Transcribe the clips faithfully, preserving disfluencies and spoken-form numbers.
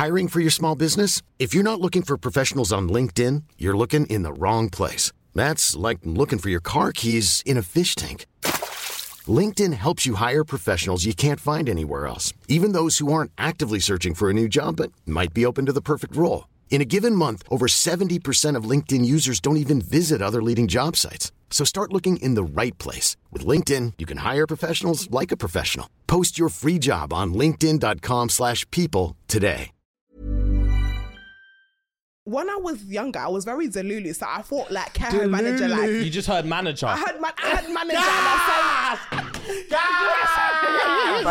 Hiring for your small business? If you're not looking for professionals on LinkedIn, you're looking in the wrong place. That's like looking for your car keys in a fish tank. LinkedIn helps you hire professionals you can't find anywhere else, even those who aren't actively searching for a new job but might be open to the perfect role. In a given month, over seventy percent of LinkedIn users don't even visit other leading job sites. So start looking in the right place. With LinkedIn, you can hire professionals like a professional. Post your free job on linkedin.com slash people today. When I was younger, I was very delulu, so I thought like care home manager, like You just heard manager. I heard man, I heard manager. And I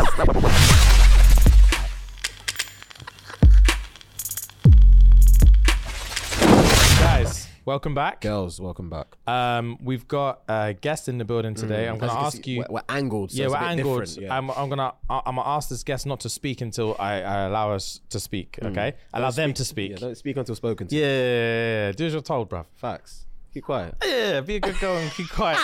Guys, welcome back. Girls, welcome back. Um, we've got a guest in the building today. I'm going to ask you. We're, we're angled. So yeah, it's we're a bit angled. different, yeah. I'm, I'm gonna. I'm gonna ask this guest not to speak until I, I allow us to speak. Okay, allow Don't them speak- to speak. Yeah, don't speak until spoken to. Yeah, yeah, yeah, yeah. Do as you're told, bruv. Facts. Keep quiet. Yeah, be a good girl and keep quiet.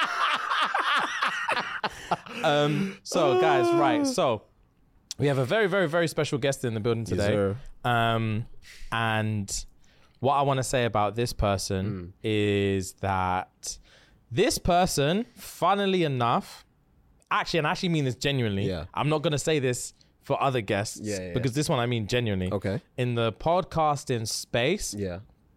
um. So, guys, right. So, we have a very, very, very special guest in the building today. sir. um, and what I want to say about this person is that this person, funnily enough, actually, and I actually mean this genuinely. Yeah. I'm not going to say this for other guests Yeah, yeah, because yeah. this one I mean genuinely. Okay. In the podcasting space, Yeah.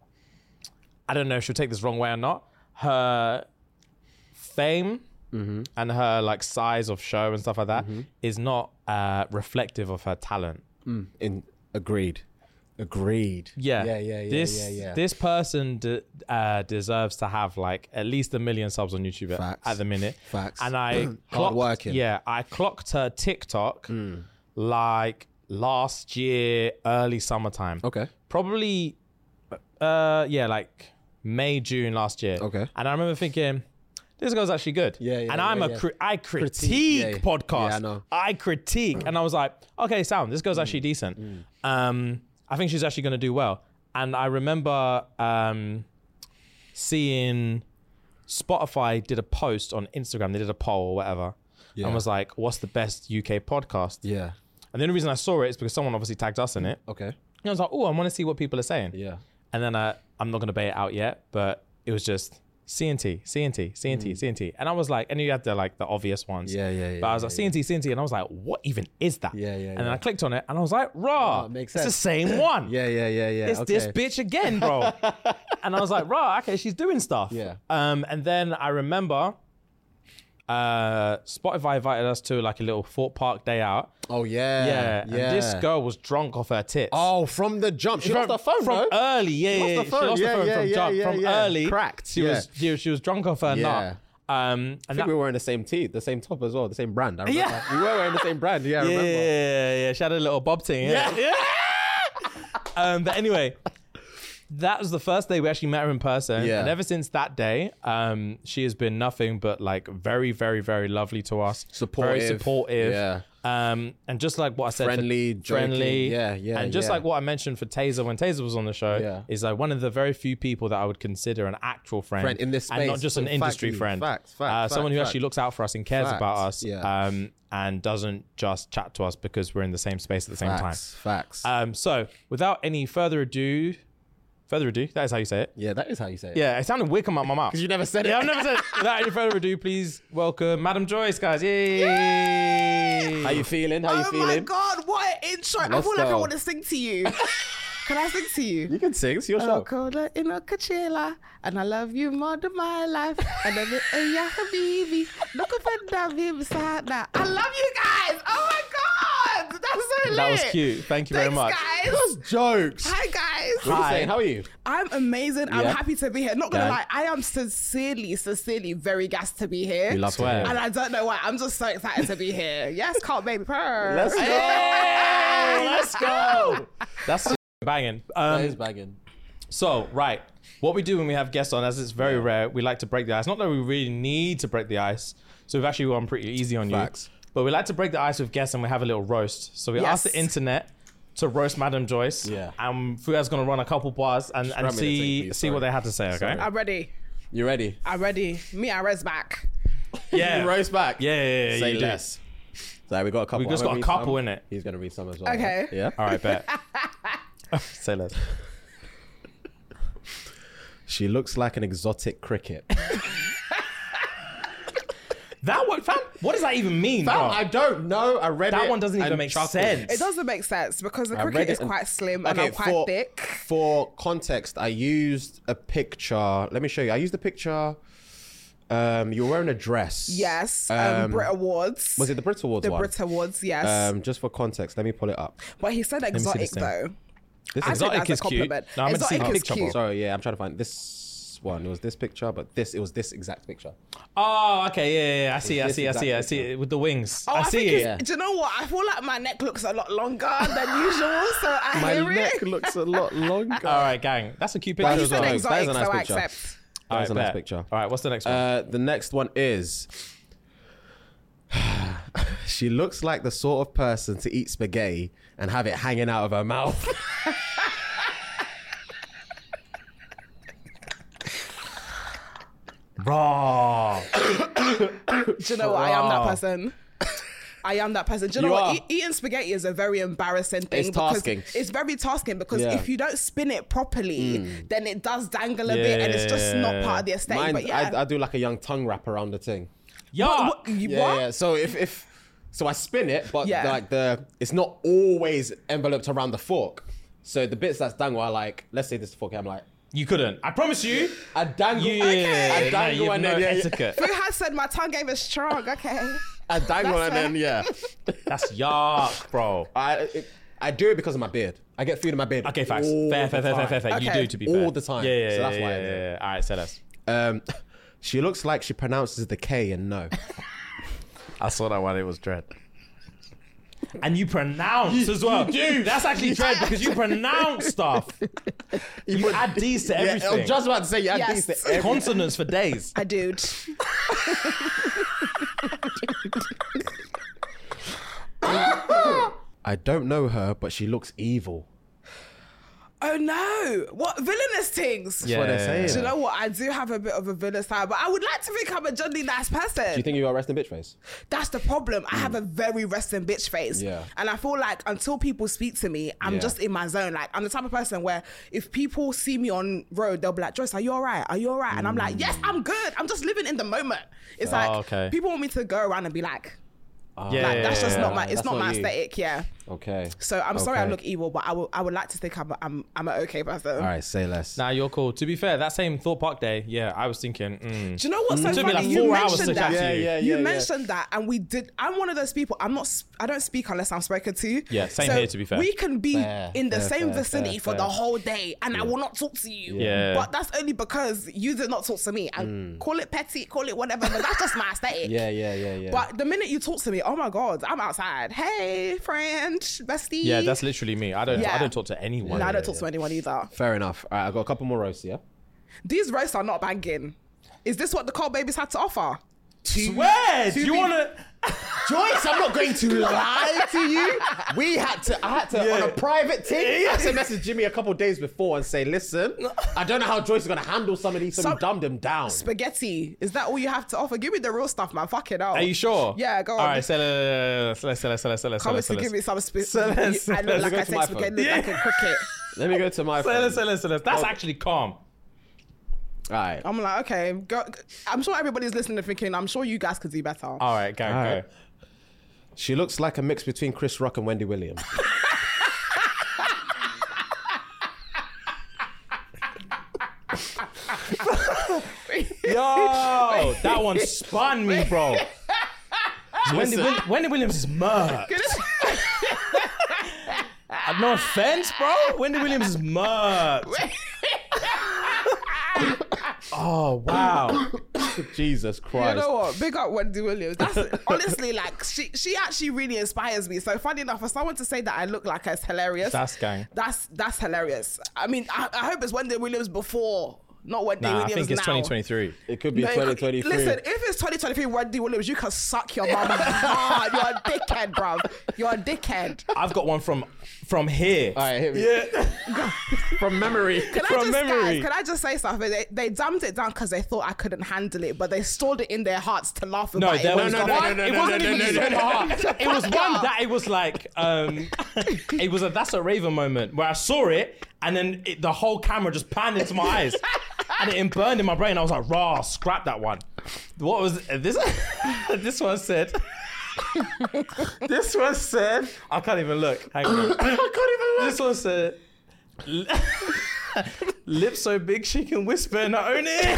I don't know if she'll take this wrong way or not. Her fame Mm-hmm. and her like size of show and stuff like that is not uh, reflective of her talent. In agreed. Agreed. Yeah, Yeah. Yeah. Yeah. This yeah. Yeah. this person de- uh, deserves to have like at least a million subs on YouTube at, Facts. at the minute. Facts. And I Hard clocked, working. yeah, I clocked her TikTok like last year, early summertime. Okay. Probably, uh, yeah, like May, June last year. Okay. And I remember thinking, this girl's actually good. Yeah, yeah, And yeah, I'm a yeah. cri- I critique, Critique, yeah, yeah. podcasts. Yeah, I know. I critique, and I was like, okay, sound. This girl's actually decent. Um, I think she's actually going to do well. And I remember um, seeing Spotify did a post on Instagram. They did a poll or whatever, Yeah. and was like, "What's the best U K podcast?" Yeah. And the only reason I saw it is because someone obviously tagged us in it. Okay. And I was like, "Oh, I want to see what people are saying." Yeah. And then uh, I'm not going to bait it out yet, but it was just C N T, C N T, C N T, C N T. And I was like, and you had the like the obvious ones. Yeah, yeah, yeah, But I was like, yeah, C N T, C N T. And I was like, what even is that? Yeah, yeah, And then yeah. I clicked on it and I was like, raw, Oh, it makes it's the sense. same one. Yeah. Yeah. Yeah. Yeah. It's okay. this bitch again, bro. And I was like, raw, okay, she's doing stuff. Yeah. Um, and then I remember uh, Spotify invited us to like a little Fort Park day out. Oh yeah. Yeah. Yeah. And this girl was drunk off her tits. Oh, from the jump. She lost her phone, from bro. early, yeah, lost yeah, the She phone. lost Yeah, the phone yeah, from yeah, jump, yeah, from yeah. early. Cracked, She yeah. was she, she was drunk off her Yeah. nut. Um, I and think that, we were wearing the same tee, the same top as well, the same brand. I remember. Yeah. We were wearing the same brand. Yeah, I yeah, remember. yeah, yeah, she had a little bob thing. Yeah. yeah. um, but anyway, that was the first day we actually met her in person. Yeah. And ever since that day, um, she has been nothing but like very, very, very lovely to us. Supportive. Very supportive. Yeah. Um, and just like what I said, Friendly, for, joking. friendly, Yeah, yeah, and just yeah. like what I mentioned for Taser when Taser was on the show, Yeah. is like one of the very few people that I would consider an actual friend, Friend in this and not space. just an Facts, industry facts, friend. facts, uh, facts, someone who facts. actually looks out for us and cares Facts, about us, yeah. um, and doesn't just chat to us because we're in the same space at the same Facts. Facts. time. Um, so without any further ado, further ado, that is how you say it. yeah, that is how you say it. Yeah, it sounded weird coming out my mouth. Because you never said it. Yeah, I've never said it. Without any further ado, please welcome Madam Joyce, guys. Yay! How you feeling? How you oh feeling? my God, what an intro. I Let's feel like I go. want to sing to you. Can I sing to you? You can sing. It's your Oh, show. colder in a Coachella, and I love you more than my life. And then, oh yeah, habibi, look up and down, baby, beside that. I love you guys. Oh my God, that's so lit. That was cute. Thank you very Thanks, much. guys. That's jokes. Hi guys. What are you Hi. saying? How are you? I'm amazing. I'm Yeah. happy to be here. Not gonna Yeah. lie, I am sincerely, sincerely very gassed to be here. We love to Swear. hear. And I don't know why. I'm just so excited to be here. Yes, can't baby purr. Let's go. Let's go. That's banging. Um, That is bagging. So, right. What we do when we have guests on, as it's very rare, we like to break the ice. Not that we really need to break the ice. So we've actually gone pretty easy on Facts. you. But we like to break the ice with guests and we have a little roast. So we Yes. ask the internet to roast Madam Joyce. Yeah. And Fuad's going to run a couple bars and, and grab me the see thing, please. see what Sorry. they had to say, okay? Sorry. I'm ready. You ready? I'm ready. Me, I res back. Yeah. You roast back. Yeah, yeah, yeah. Say you do. less. So we got a couple. We've just I'm got gonna a read couple some. in it. He's gonna read some as well. Okay. Yeah. All right, bet. Say less. She looks like an exotic cricket. That one, fam. What does that even mean, Fam, bro? I don't know. I read it. That one doesn't even and make chuckled. sense. It doesn't make sense because the I cricket read it is and- quite slim and Okay, I'm quite for, thick. For context, I used a picture. Let me show you. I used a picture. Um, you were wearing a dress. Yes, um, Um, Brit Awards. Was it the Brit Awards the one? Brit Awards? Yes, Um, just for context, let me pull it up. but he said me see exotic this thing. though. This I is think exotic that's a is cute. compliment. No, I'm meant to see Exotic the is picture, cute. bro. Sorry, yeah, I'm trying to find this one. It was this picture, but this it was this exact picture. Oh, okay, yeah, yeah, yeah. I see, I This see, I see, I exactly. see it with the wings. Oh, I, I see think it. it's, Yeah. do you know what? I feel like my neck looks a lot longer than usual, so I My hear neck it. looks a lot longer. All right, gang. That's a cute picture That He as is said well. nice. That is exotic, a nice so I picture. accept. That is a Alright, nice bet. picture. All right, what's the next one? Uh, the next one is. She looks like the sort of person to eat spaghetti and have it hanging out of her mouth. Raw. Do you know what? I am that Bruh. person. I am that person. Do you know You what? are. E- eating spaghetti is a very embarrassing thing. It's because tasking. It's very tasking because Yeah. if you don't spin it properly, then it does dangle a bit and it's just not part of the aesthetic. Mine, but yeah. I, I do like a young tongue wrap around the thing. Yeah. What- you- Yeah, what? yeah. So if if so, I spin it, but Yeah. like the it's not always enveloped around the fork. So the bits that's dangle are like, let's say this is the fork. I'm like, You couldn't. I promise you. I dangle, You, Okay. I no, dangle you've and no then yeah, yeah. etiquette. Who has said my tongue game is strong? Okay. I dangle That's and then yeah. That's yuck, bro. I it, I do it because of my beard. I get food in my beard. Okay, facts. all Fair, the fair, fair, fair, time. fair, fair. You Okay. do, to be fair. All the time. Yeah, yeah, So yeah. that's yeah, why I yeah, do it. yeah, yeah. All right, say less. Um, she looks like she pronounces the K and no. I saw that one. It was dread. And you pronounce as well. Dude, that's actually dread because you pronounce stuff. You add D's to Yeah, everything. I was just about to say you add Yes. these to every- Consonants for days. I dude. I don't know her, but she looks evil. Oh no! What villainous things? Yeah. what they're saying. Do you know what? I do have a bit of a villainous side, but I would like to think I'm a genuinely nice person. Do you think you got resting bitch face? That's the problem. I have a very resting bitch face. Yeah. And I feel like until people speak to me, I'm Yeah. just in my zone. Like, I'm the type of person where if people see me on road, they'll be like, Joyce, are you all right? Are you all right? And I'm like, yes, I'm good. I'm just living in the moment. It's like, Oh, okay. people want me to go around and be like, Yeah, like that's just yeah, not my, it's That's not not my you. aesthetic. Yeah. Okay. So I'm sorry I Okay. look evil, but I would, I would like to think I'm, I'm, I'm an okay person. All right, say less. Nah, you're cool. To be fair, that same Thought Park day, yeah, I was thinking, mm. Do you know what's so It took me funny? like You four hours to mentioned chat that. to you. Yeah, you yeah, mentioned that, and we did. I'm one of those people. I'm not. s- I don't speak unless I'm spoken to. Yeah, same So here, to be fair. we can be Fair, in the fair, same fair, vicinity fair, for fair. the whole day, and I will not talk to you. Yeah. But that's only because you did not talk to me. And call it petty, call it whatever, but that's just my aesthetic. Yeah, yeah, yeah, yeah. But the minute you talk to me, oh my god, I'm outside. Hey, friend, bestie. Yeah, that's literally me. I don't. Yeah. I don't talk to anyone. No, I don't talk to anyone either. Fair enough. All right, I got a couple more roasts, yeah? These roasts are not banging. Is this what the Cold Babies had to offer? Swear, do you be- want to? Joyce, I'm not going to lie to you. We had to, I had to, on a private thing, I had to message Jimmy a couple days before and say, listen, I don't know how Joyce is going to handle some of these, so Some- we dumbed them down. Spaghetti. Is that all you have to offer? Give me the real stuff, man. Fuck it out. Are you sure? Yeah, go on. All right, sell it, sell it, sell it, sell it, sell it, Come sell to it. give me some spaghetti. Sell it, I sell look it. like Go I to take my spaghetti phone. like a cricket. Let me go to my Sell phone. it, sell it, sell it. That's actually calm. All right. I'm like, okay, go. I'm sure everybody's listening and thinking, I'm sure you guys could do better. All right, go, All go. right. She looks like a mix between Chris Rock and Wendy Williams. Yo, that one spun me, bro. Wendy, Listen. Will- Wendy Williams is murk. Uh, no offense, bro. Wendy Williams is murk. Oh wow. Jesus Christ. You know what? Big up Wendy Williams. That's honestly like she she actually really inspires me. So funny enough, for someone to say that I look like her is hilarious. That's gang. That's that's hilarious. I mean, I, I hope it's Wendy Williams before, not Wendy Nah, I Williams think it's now. twenty twenty-three. It could be No, twenty twenty-three. Listen, if it's twenty twenty-three Wendy Williams, you can suck your mum hard. You're a dickhead, bruv. You're a dickhead. I've got one from from here. All right, hit me. Yeah. From memory. Can I From just, memory. guys, can I just say something? They, they dumbed it down because they thought I couldn't handle it, but they stored it in their hearts to laugh No, about there it. was no, no, one. no, no, It no, wasn't no, even no, no, so no. hard. It was one that it was like, um, it was a that's a Raven moment where I saw it and then it, the whole camera just panned into my eyes and it burned in my brain. I was like, raw, scrap that one. What was this? This one said. This one said. I can't even look. Hang on. I can't even look. This one said. Lips so big she can whisper in her own ear.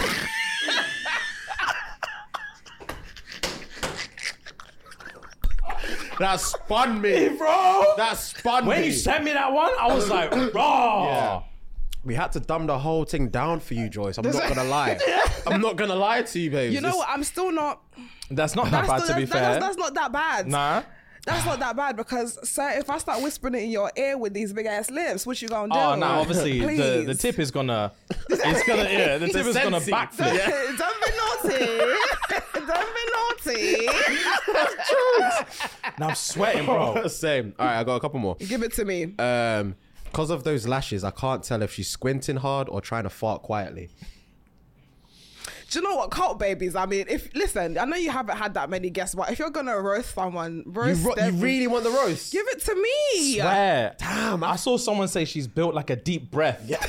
That spun me, Bro, That spun when me. you sent me that one, I was like, raw. Yeah. We had to dumb the whole thing down for you, Joyce. I'm not gonna lie. I'm not gonna lie to you, babe. You know what? I'm still not. That's not that That's, bad, the, to be that's, fair. that's, that's not that bad. Nah. That's not that bad because, sir, if I start whispering it in your ear with these big ass lips, what you gonna do? Oh, no, obviously, the, Please. the tip is gonna, it's gonna, yeah, the tip is gonna sensey. backflip. Don't be naughty. Don't be naughty. Now I'm sweating, bro. Same. All right, I got a couple more. Give it to me. Um, because of those lashes, I can't tell if she's squinting hard or trying to fart quietly. Do you know what, cult babies? I mean, if listen, I know you haven't had that many guests, but if you're gonna roast someone, You, roast ro- you them. really want the roast? Give it to me. Swear. Damn. I saw someone say she's built like a deep breath. Yeah.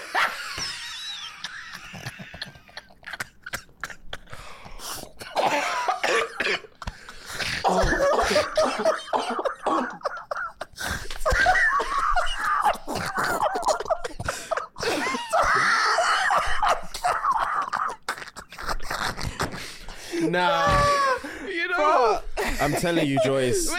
Nah. You know what? I'm telling you, Joyce.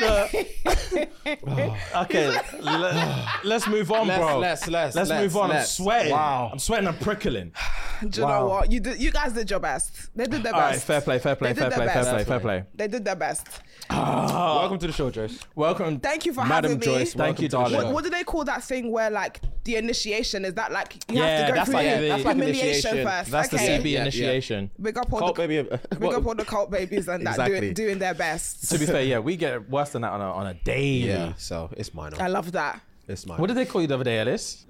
Okay, let, let's move on, Let's- bro. let's- let's- let's let's- move on. let's. I'm sweating. Wow. I'm sweating. I'm prickling. Do you Wow. know what? You did. You guys did your best. They did their All right, best. fair play, fair play, They did fair their play, fair best. play, fair play. They did their best. Welcome to the show, Joyce. Welcome. Thank you for Madam having me. Joyce. Thank welcome you, to the darling. show. What, what do they call that thing where like the initiation is that like you Yeah, have to go that's through like the the- that's like humiliation initiation. first? That's okay. the C B Yeah, yeah. initiation. Big up all Cult the baby. big up all the cult babies and that Exactly. doing, doing their best. To be fair, yeah, we get worse than that on a, on a daily. Yeah, so it's mine. I love that. It's mine. What did they call you the other day, Alice?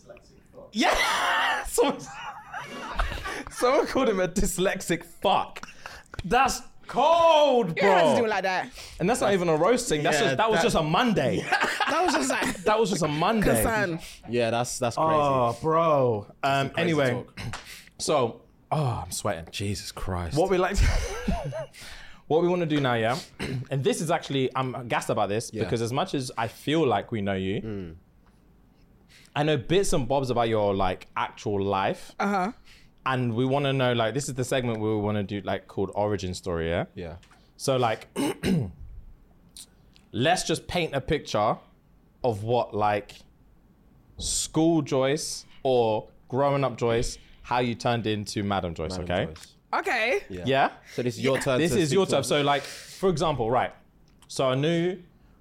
Yeah! Someone, someone called him a dyslexic fuck. That's cold, You don't have to do bro. it like that. And that's not even a roasting. That's Yeah, just that was that- just a Monday. That was just like That was just a Monday. concern. Yeah, that's that's crazy. Oh, bro. Um. crazy Anyway, talk. so oh, I'm sweating. Jesus Christ. What we like, to, what we want to do now, yeah. And this is actually, I'm gassed about this Yeah. because as much as I feel like we know you, I know bits and bobs about your like actual life. Uh huh. And we want to know, like, this is the segment where we want to do, like, called Origin Story, yeah? Yeah. So, like, let's just paint a picture of what, like, school Joyce or growing up Joyce, how you turned into Madam Joyce, Madam okay? Joyce. Okay. Yeah. Yeah? So this is your turn. This to is speak your for- turn. So, like, for example, right. So I knew,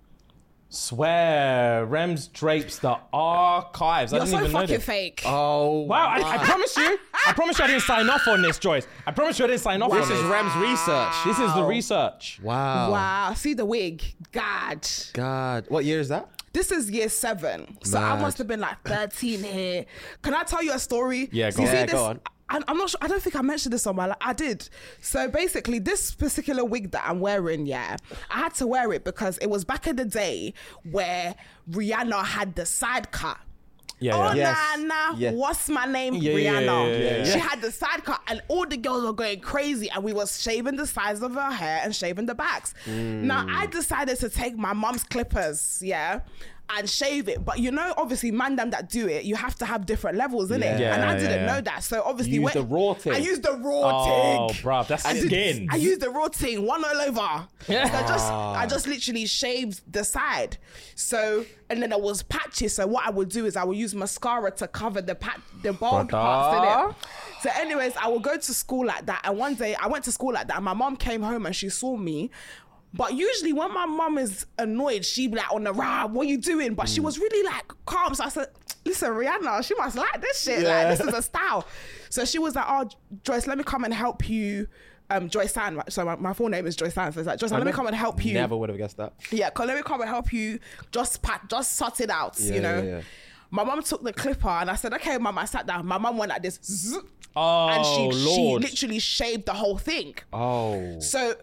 swear, Rems drapes the archives. I You're didn't so even know fucking this. fake. Oh. Wow, I, I promise you, I promise you I didn't sign off on this, Joyce. I promise you I didn't sign off This on is this. Ram's research. This is the research. Wow. Wow. See the wig. God. God. What year is that? This is year seven. So I Mad. must have been like thirteen here. Can I tell you a story? Yeah, So go you on. see Yeah, this- go on. I, I'm not sure. I don't think I mentioned this on my. I did. So basically, this particular wig that I'm wearing, yeah, I had to wear it because it was back in the day where Rihanna had the side cut. Yeah, Oh, yeah. Yes. nah, nah. Yeah. What's my name? Yeah, yeah, Rihanna. yeah, yeah, yeah. She had the side cut, and all the girls were going crazy, and we was shaving the sides of her hair and shaving the backs. Now, I decided to take my mom's clippers, yeah, and shave it. But you know, obviously, man them that do it, you have to have different levels, innit? Yeah. And I Yeah, didn't yeah. know that. So obviously, You when- used the raw thing. I used the raw Oh, thing. bruv, that's I did- skin. I used the raw thing, one all over. Yeah. So I just, I just literally shaved the side. So, and then it was patches. So what I would do is I would use mascara to cover the pat, the bald Brother. parts in it. So, anyways, I would go to school like that. And one day I went to school like that. And my mom came home and she saw me. But usually when my mom is annoyed, she be like on the rah, what you doing? But she was really like calm. So I said, listen, Rihanna, she must like this shit. Yeah. Like, this is a style. So she was like, oh, Joyce, let me come and help you. Um, Joyce San, right? So my, my full name is Joyce San. So it's like, Joyce, let me come and help you. Never would have guessed that. Yeah, cause let me come and help you. Just pat, just sort it out, Yeah, you know. yeah, yeah. My mum took the clipper and I said, okay, mum, I sat down. My mum went like this. Zzz, Oh, and she, she Lord. literally shaved the whole thing. Oh. So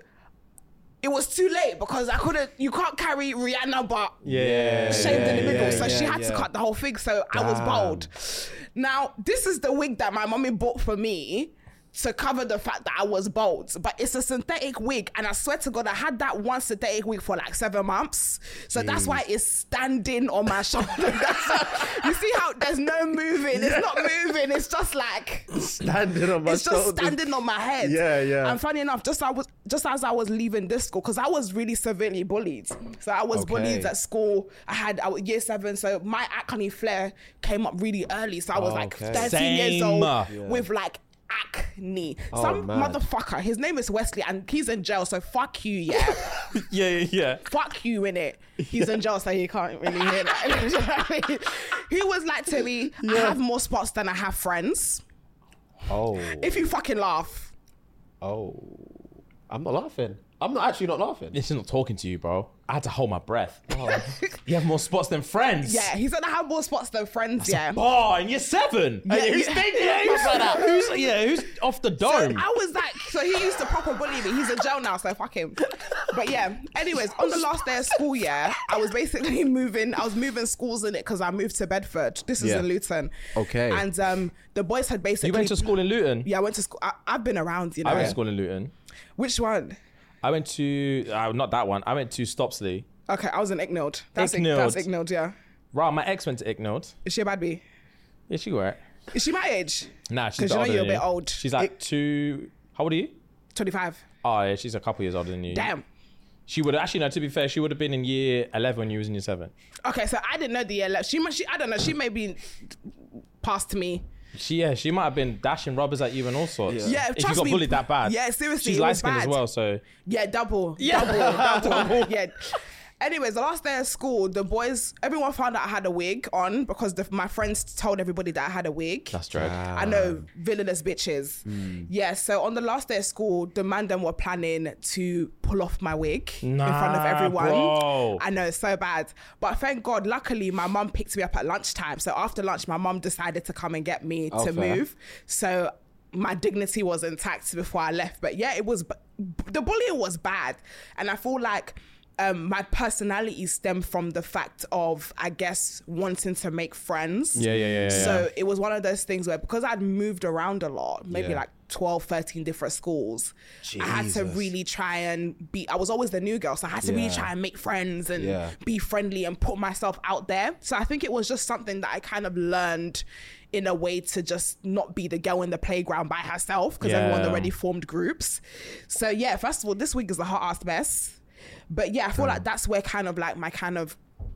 it was too late because I couldn't, you can't carry Rihanna but Yeah. shaved in the middle. yeah, so she yeah, had to yeah. cut the whole thing. So I was Damn. bald. Now, this is the wig that my mommy bought for me to cover the fact that I was bald. But it's a synthetic wig. And I swear to God, I had that one synthetic wig for like seven months. So that's why it's standing on my shoulder. That's, you see how there's no moving. It's not moving. It's just like... Standing on my It's just shoulders. standing on my head. Yeah, yeah. And funny enough, just I was just as I was leaving this school, because I was really severely bullied. So I was Okay. bullied at school. I had I was year seven, so my acne flare came up really early. So I was like Okay. thirteen years Same. old Yeah. with like acne. Oh, Some mad. motherfucker. His name is Wesley, and he's in jail. So fuck you, yeah. Yeah, yeah, yeah. Fuck you in it. He's in jail, so he can't really hear that. You know what I mean? He was like to me, I have more spots than I have friends. Oh. If you fucking laugh. Oh. I'm not laughing. I'm not actually not laughing. This is not talking to you, bro. I had to hold my breath. You have more spots than friends. Yeah, he said I have more spots than friends, yeah. Oh, and you're seven. Yeah, who's, yeah. thinking- yeah, who's, who's, yeah, who's off the So dome? I was like, so he used to proper bully me. He's in jail now, so fuck him. But yeah, anyways, on the last day of school, yeah, I was basically moving, I was moving schools in it because I moved to Bedford. This is Yeah. in Luton. Okay. And um, the boys had basically... You went to school in Luton? Yeah, I went to school. I, I've been around, you know. I went to school in Luton. Which one? I went to, uh, not that one. I went to Stopsley. Okay, I was in Icknield. That's Ick- Icknield. That's Icknield, yeah. Right, my ex went to Icknield. Is she a bad bee? Yeah, she were. Is she my age? Nah, she's 'Cause you know older you're than a you. bit old. She's like two, how old are you? twenty-five. Oh, yeah, she's a couple years older than you. Damn. She would actually, no, to be fair, she would have been in year eleven when you was in year seven. Okay, so I didn't know the year left. She, must- she, I don't know, she may be past me. She, yeah, she might have been dashing rubbers at you and all sorts. Yeah, if trust you got me. bullied that bad. Yeah, seriously, She's it light was skinned as bad. well, so. Yeah, double. Yeah. Double, double. Yeah. Anyways, the last day of school, the boys, everyone found out I had a wig on because the, my friends told everybody that I had a wig. That's dread. I know, villainous bitches. Hmm. Yeah, so on the last day of school, the man them were planning to pull off my wig in front of Nah, everyone. bro. I know, it's so bad. But thank God, luckily, my mum picked me up at lunchtime. So after lunch, my mum decided to come and get me Oh, to fair. move. So my dignity was intact before I left. But yeah, it was, the bullying was bad. And I feel like um, my personality stemmed from the fact of, I guess, wanting to make friends. Yeah, yeah, yeah, yeah, So yeah. it was one of those things where, because I'd moved around a lot, maybe Yeah. like twelve, thirteen different schools, I had to Jesus. really try and be, I was always the new girl, so I had to really Yeah. try and make friends and Yeah. be friendly and put myself out there. So I think it was just something that I kind of learned in a way to just not be the girl in the playground by herself, because everyone Yeah. already formed groups. So yeah, first of all, this week is a hot ass mess. But yeah, I feel like that's where kind of like my kind of,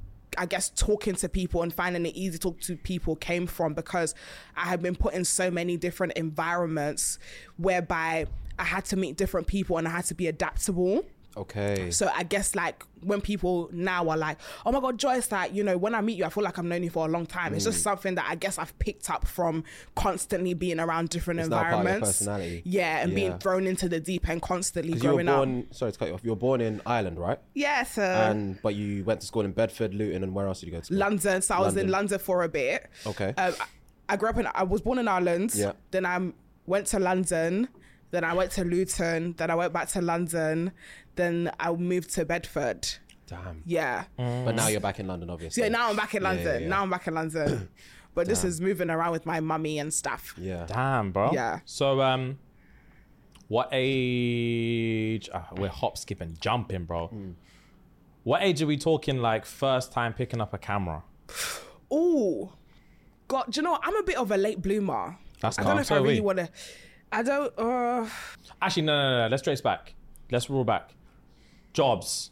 I guess, talking to people and finding it easy to talk to people came from, because I had been put in so many different environments whereby I had to meet different people and I had to be adaptable. Okay. So I guess like when people now are like, oh my God, Joyce, like, you know, when I meet you, I feel like I've known you for a long time. It's just something that I guess I've picked up from constantly being around different It's now part of your environments. personality. Yeah, and being Yeah. thrown into the deep end constantly Because you were growing up. born, sorry to cut you off, you were born in Ireland, right? Yeah, so And but you went to school in Bedford, Luton, and where else did you go to school? London. So I was in London. London for a bit. Okay. Um, I, I grew up in, I was born in Ireland. Yeah. Then I went to London. Then I went to Luton. Then I went back to London. Then I moved to Bedford. Damn. Yeah. But now you're back in London, obviously. So yeah, now I'm back in Yeah, London. yeah, yeah. Now I'm back in London. But this is moving around with my mummy and stuff. Yeah. Damn, bro. Yeah. So, um, what age? Uh, we're hop, skip, and jumping, bro. What age are we talking? Like first time picking up a camera? Ooh. God, do you know what? I'm a bit of a late bloomer. That's I don't calm. know if So I are really we. want to. I don't. Uh, Actually, no, no, no, no. Let's trace back. Let's roll back. Jobs.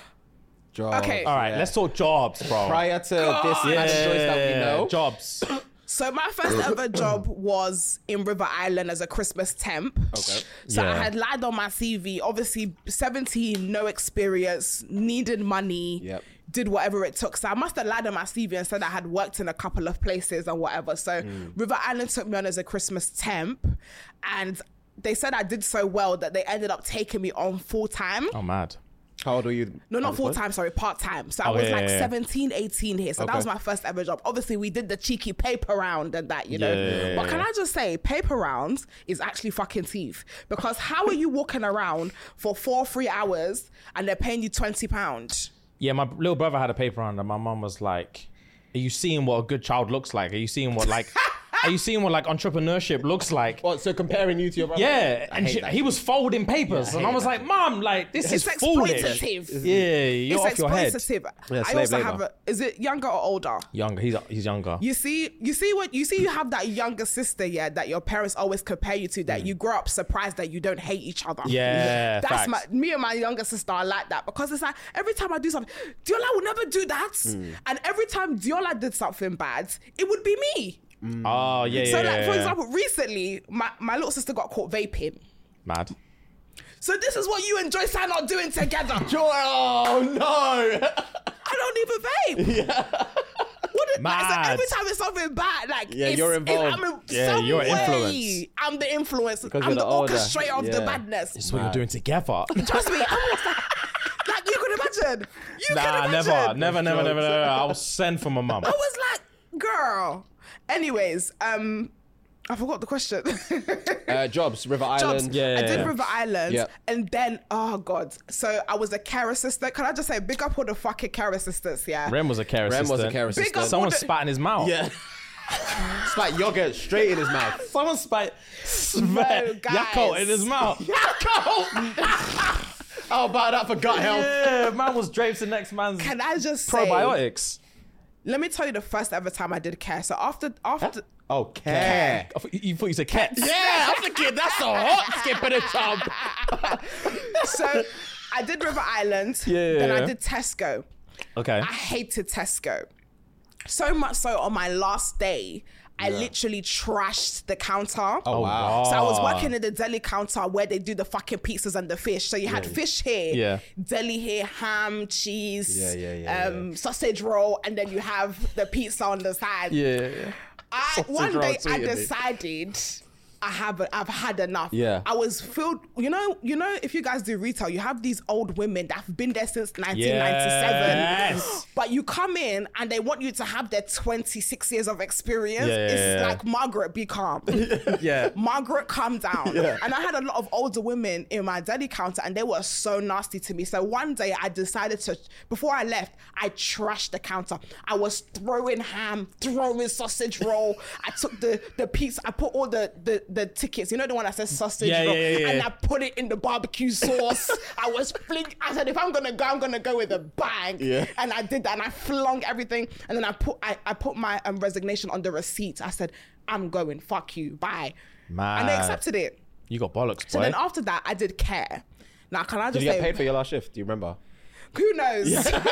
Jobs, Okay. All right, yeah. let's talk jobs, bro. Prior to this Manny Joyce that we know. Jobs. So my first ever job was in River Island as a Christmas temp. Okay. So Yeah. I had lied on my C V. Obviously, seventeen, no experience, needed money, Yep. did whatever it took. So I must have lied on my C V and said I had worked in a couple of places and whatever. So Mm. River Island took me on as a Christmas temp, and they said I did so well that they ended up taking me on full time. Oh, mad. How old were you? No, not at full this point? time, sorry, part time. So I Oh, was yeah, like yeah, yeah. seventeen, eighteen here. So that Okay. was my first ever job. Obviously, we did the cheeky paper round and that, you know. Yeah, yeah, yeah, but can yeah. I just say, paper rounds is actually fucking thief. Because how are you walking around for four, three hours and they're paying you twenty pounds? Yeah, my little brother had a paper round, and my mum was like, "Are you seeing what a good child looks like? Are you seeing what like, are you seeing what like entrepreneurship looks like?" What, so comparing you to your brother? Yeah, I and hate she, that he shit. was folding papers, Yeah, I and I hate was that like, "Mom, like this It's is foolish." exploitative. Yeah, you're It's off your head. exploitative. Yeah, I slave also labour. have a, is it younger or older? Younger, he's he's younger. You see, you see what you see. You have that younger sister, yeah, that your parents always compare you to. That you grow up surprised that you don't hate each other. Yeah, that's facts. my me and my younger sister are like that because it's like every time I do something, Diola would never do that, Mm. and every time Diola did something bad, it would be me. Oh yeah, yeah. So, like yeah, for yeah. example, recently my my little sister got caught vaping. Mad. So this is what you and Joyce are not doing together. Oh no! I don't even vape. Yeah. What is, like, so Mad. every time it's something bad, like Yeah, it's, you're it's- involved. I'm in Yeah, some you're way, influence. I'm the influence. Because I'm you're the the older. orchestrator of the Yeah. madness. That's what you're doing together. Trust me, I'm almost like, like you could imagine. You Nah, can never, imagine. never, never, never, never. I will send for my mum. I was like, girl. Anyways, um, I forgot the question. Uh, jobs, River Jobs. Island. Yeah, I yeah, did yeah. River Island, Yeah. and then oh god, so I was a care assistant. Can I just say, big up all the fucking care assistants, yeah. Rem was a care Rem assistant. was a care Big up assistant. Someone all the- spat in his mouth. Yeah. Spat yogurt straight in his mouth. Someone spat, spat guys. Yakult in his mouth. How about that for gut health? Yeah, man was draped the next man's Can I just say, probiotics. let me tell you the first ever time I did care. So after after Oh, care. I thought- You thought you said cats. Yeah, I'm thinking that's a hot skip and a jump. so I did River Island, Yeah. then I did Tesco. Okay. I hated Tesco. So much so on my last day, I literally trashed the counter. Oh wow. So I was working in the deli counter where they do the fucking pizzas and the fish. So you had fish here, Yeah. deli here, ham, cheese, Yeah, yeah, yeah, um, sausage roll, and then you have the pizza on the side. Yeah. I, Sausage one roll day too, I isn't it? decided I have I've had enough. Yeah. I was filled. You know, you know, if you guys do retail, you have these old women that have been there since nineteen ninety-seven. Yes. But you come in and they want you to have their twenty-six years of experience. Yeah, yeah, it's yeah. like, Margaret, be calm. Yeah. Margaret, calm down. And I had a lot of older women in my deli counter and they were so nasty to me. So one day I decided to, before I left, I trashed the counter. I was throwing ham, throwing sausage roll. I took the, the pizza, I put all the, the, the tickets, you know the one that says sausage Yeah, roll, yeah, yeah, yeah. and I put it in the barbecue sauce. I was fling. I said, if I'm gonna go, I'm gonna go with a bang. Yeah. And I did that, and I flung everything, and then I put I, I put my um, resignation on the receipt. I said, I'm going. Fuck you. Bye. Mad. And they accepted it. You got bollocks, So boy. then after that, I did care. Now, can I just Did you say, get paid for your last shift? Do you remember? who knows?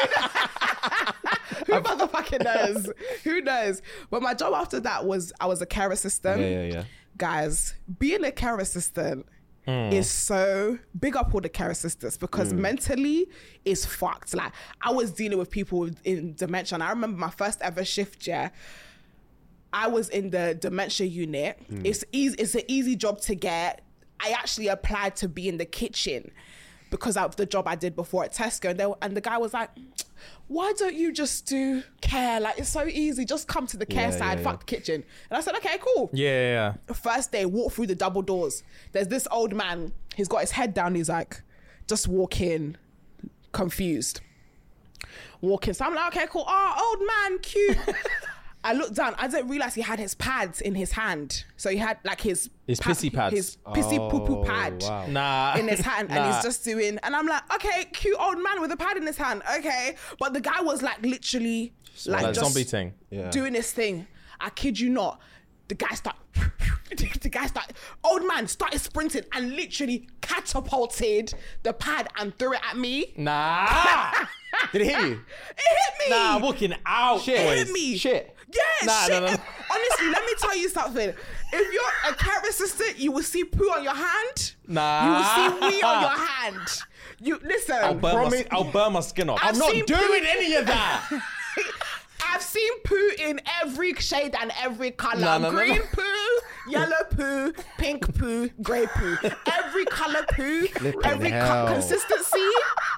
Who motherfucking knows? Who knows? But my job after that was I was a care assistant. Yeah, yeah, yeah. Guys, being a care assistant is so big up all the care assistants because mentally it's fucked. Like I was dealing with people with- in dementia, and I remember my first ever shift, yeah. I was in the dementia unit. It's easy. It's an easy job to get. I actually applied to be in the kitchen because of the job I did before at Tesco. And, they, were- and the guy was like, why don't you just do care? Like, it's so easy. Just come to the care Yeah, side, yeah, fuck yeah. the kitchen. And I said, okay, cool. yeah, yeah, yeah. First day, walk through the double doors. There's this old man. He's got his head down. He's like, just walk in, confused. Walk in. So I'm like, okay, cool. Oh, old man, cute. I looked down. I didn't realize he had his pads in his hand. So he had like his His pissy pads. his pissy poo poo pad wow. Nah. in his hand, and Nah. he's just doing. And I'm like, okay, cute old man with a pad in his hand. Okay, but the guy was like literally like, Like just zombie thing. Yeah. doing this thing. I kid you not. The guy start. The guy start. Old man started sprinting and literally catapulted the pad and threw it at me. Nah. Did it hit you? It hit me. Nah, walking out. Shit. It boys. hit me. Shit. Yeah, Nah, shit. no, no. Honestly, let me tell you something. If you're a care assistant, you will see poo on your hand. Nah. You will see wee on your hand. You listen. I'll burn, my, promise- I'll burn my skin off. I've I'm not seen doing poo- any of that. I've seen poo in every shade and every color. No, no, no, Green no. poo, yellow poo, pink poo, grey poo. Every color poo, every co- hell. consistency.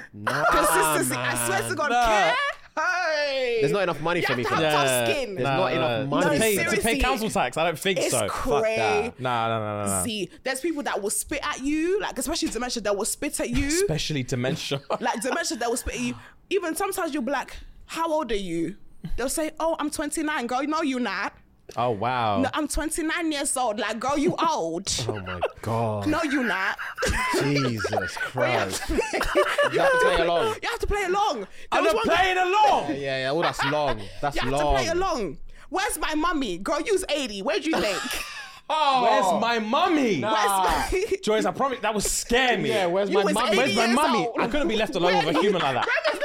Nah, Consistency. I man. swear to God, Nah. care. Hey. There's not enough money you for have me to for have that. tough Yeah. skin. There's Nah, not nah, enough nah. money. to, pay, to seriously. pay council tax. I don't think It's so. crazy. Nah, nah, nah, nah, nah. See, there's people that will spit at you, like especially dementia, that will spit at you. Especially dementia. Like dementia, that will spit at you. Even sometimes you'll be like, "How old are you?" They'll say, "Oh, I'm twenty-nine." Girl, no, you're not. Oh wow. No, I'm twenty-nine years old. Like, girl, you old. Oh my god. No, you're not. Jesus Christ. you You have to play along. You have to play along. There I'm was not one- playing along. Yeah, yeah. Oh, that's long. That's You have long. to play along. Where's my mummy? Girl, you's eighty. Where do you think? Oh. Where's my mummy? Where's my... Joyce, I promise that would scare me. Yeah, where's You my was mum? eighty Where's my years mummy? old. I couldn't be left alone with a human like that.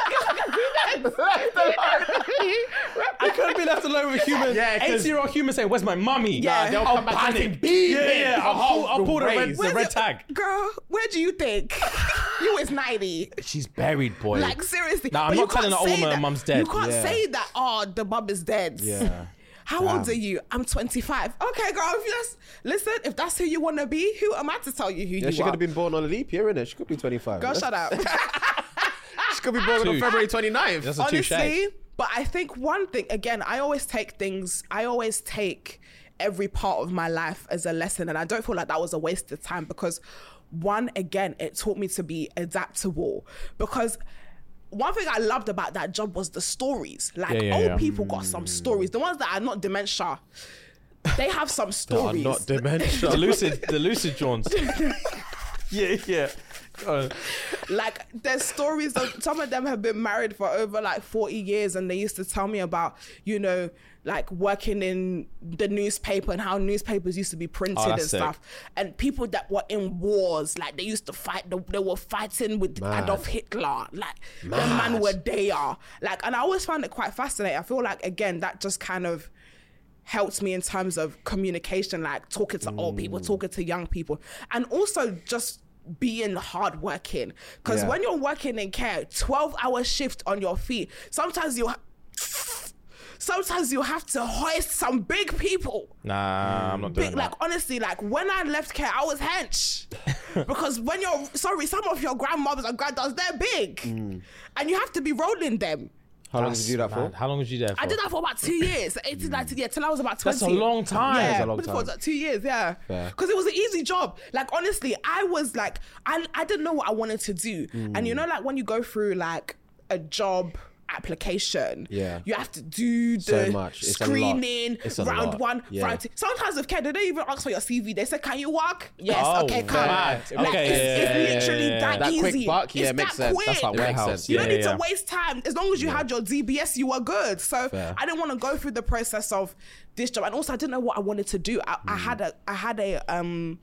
I couldn't be left alone with a human. Yeah, 'cause- eighty-year-old human saying, "Where's my mummy?" Yeah. They'll I'll come back panic. and beat Yeah, him. yeah. I'll, pull, I'll pull the red, Raise. the Where's red it- tag. Girl, where do you think? You is ninety. She's buried, boy. Like, seriously. Nah, I'm But not you can't telling her all say my that- mum's dead. You can't Yeah. say that, oh, the mum is dead. Yeah. How old are you? I'm twenty-five. Okay, girl, if you just, listen, if that's who you want to be, who am I to tell you who Yeah, you she are? could have been born on a leap year, innit? She could be twenty-five. Girl, shut up. She could be born on Touche. February twenty-ninth. That's a touche. Honestly, but I think one thing, again, I always take things, I always take every part of my life as a lesson. And I don't feel like that was a waste of time because, one, again, it taught me to be adaptable. Because one thing I loved about that job was the stories. Like, Yeah, yeah, old yeah. people got some stories. The ones that are not dementia, they have some Are stories. not dementia. the lucid, the lucid Johns. yeah, yeah. Uh, Like, there's stories of some of them have been married for over like forty years, and they used to tell me about, you know, like working in the newspaper and how newspapers used to be printed Oh, and that's sick. stuff, and people that were in wars, like they used to fight, they, they were fighting with Mad. Adolf Hitler, like the Mad. man were there, like, and I always found it quite fascinating. I feel like, again, that just kind of helped me in terms of communication, like talking to old people, talking to young people, and also just being hardworking. Because Yeah. when you're working in care, twelve hour shift on your feet, sometimes you sometimes you have to hoist some big people. nah, I'm not doing Big, that. like, honestly, like when I left care, I was hench. Because when you're, sorry, some of your grandmothers and granddads, they're big. And you have to be rolling them. How long did you do that for? Man, how long was you there for? I did that for about two years, eighteen, nineteen, yeah, till I was about twenty. That's a long time. Yeah, That's a long but for time. about two years, yeah. Fair. Because it was an easy job. Like, honestly, I was like, I, I didn't know what I wanted to do. And you know, like when you go through like a job application, Yeah. you have to do So the much. It's a lot. screening, It's a round lot. one, Yeah. round two. Sometimes with care, they don't even ask for your C V. They say, can you walk? Yes, Oh, okay, come. mad. Like, Okay, it's, yeah, it's yeah, yeah, literally yeah, yeah. that, That easy. quick buck, yeah, it's makes that sense. quick. That's like It makes warehouse. sense. You Yeah, don't yeah, need yeah. to waste time. As long as you had your D B S, you were good. So Fair. I didn't want to go through the process of this job, and also I didn't know what I wanted to do. I, I had a, I had a um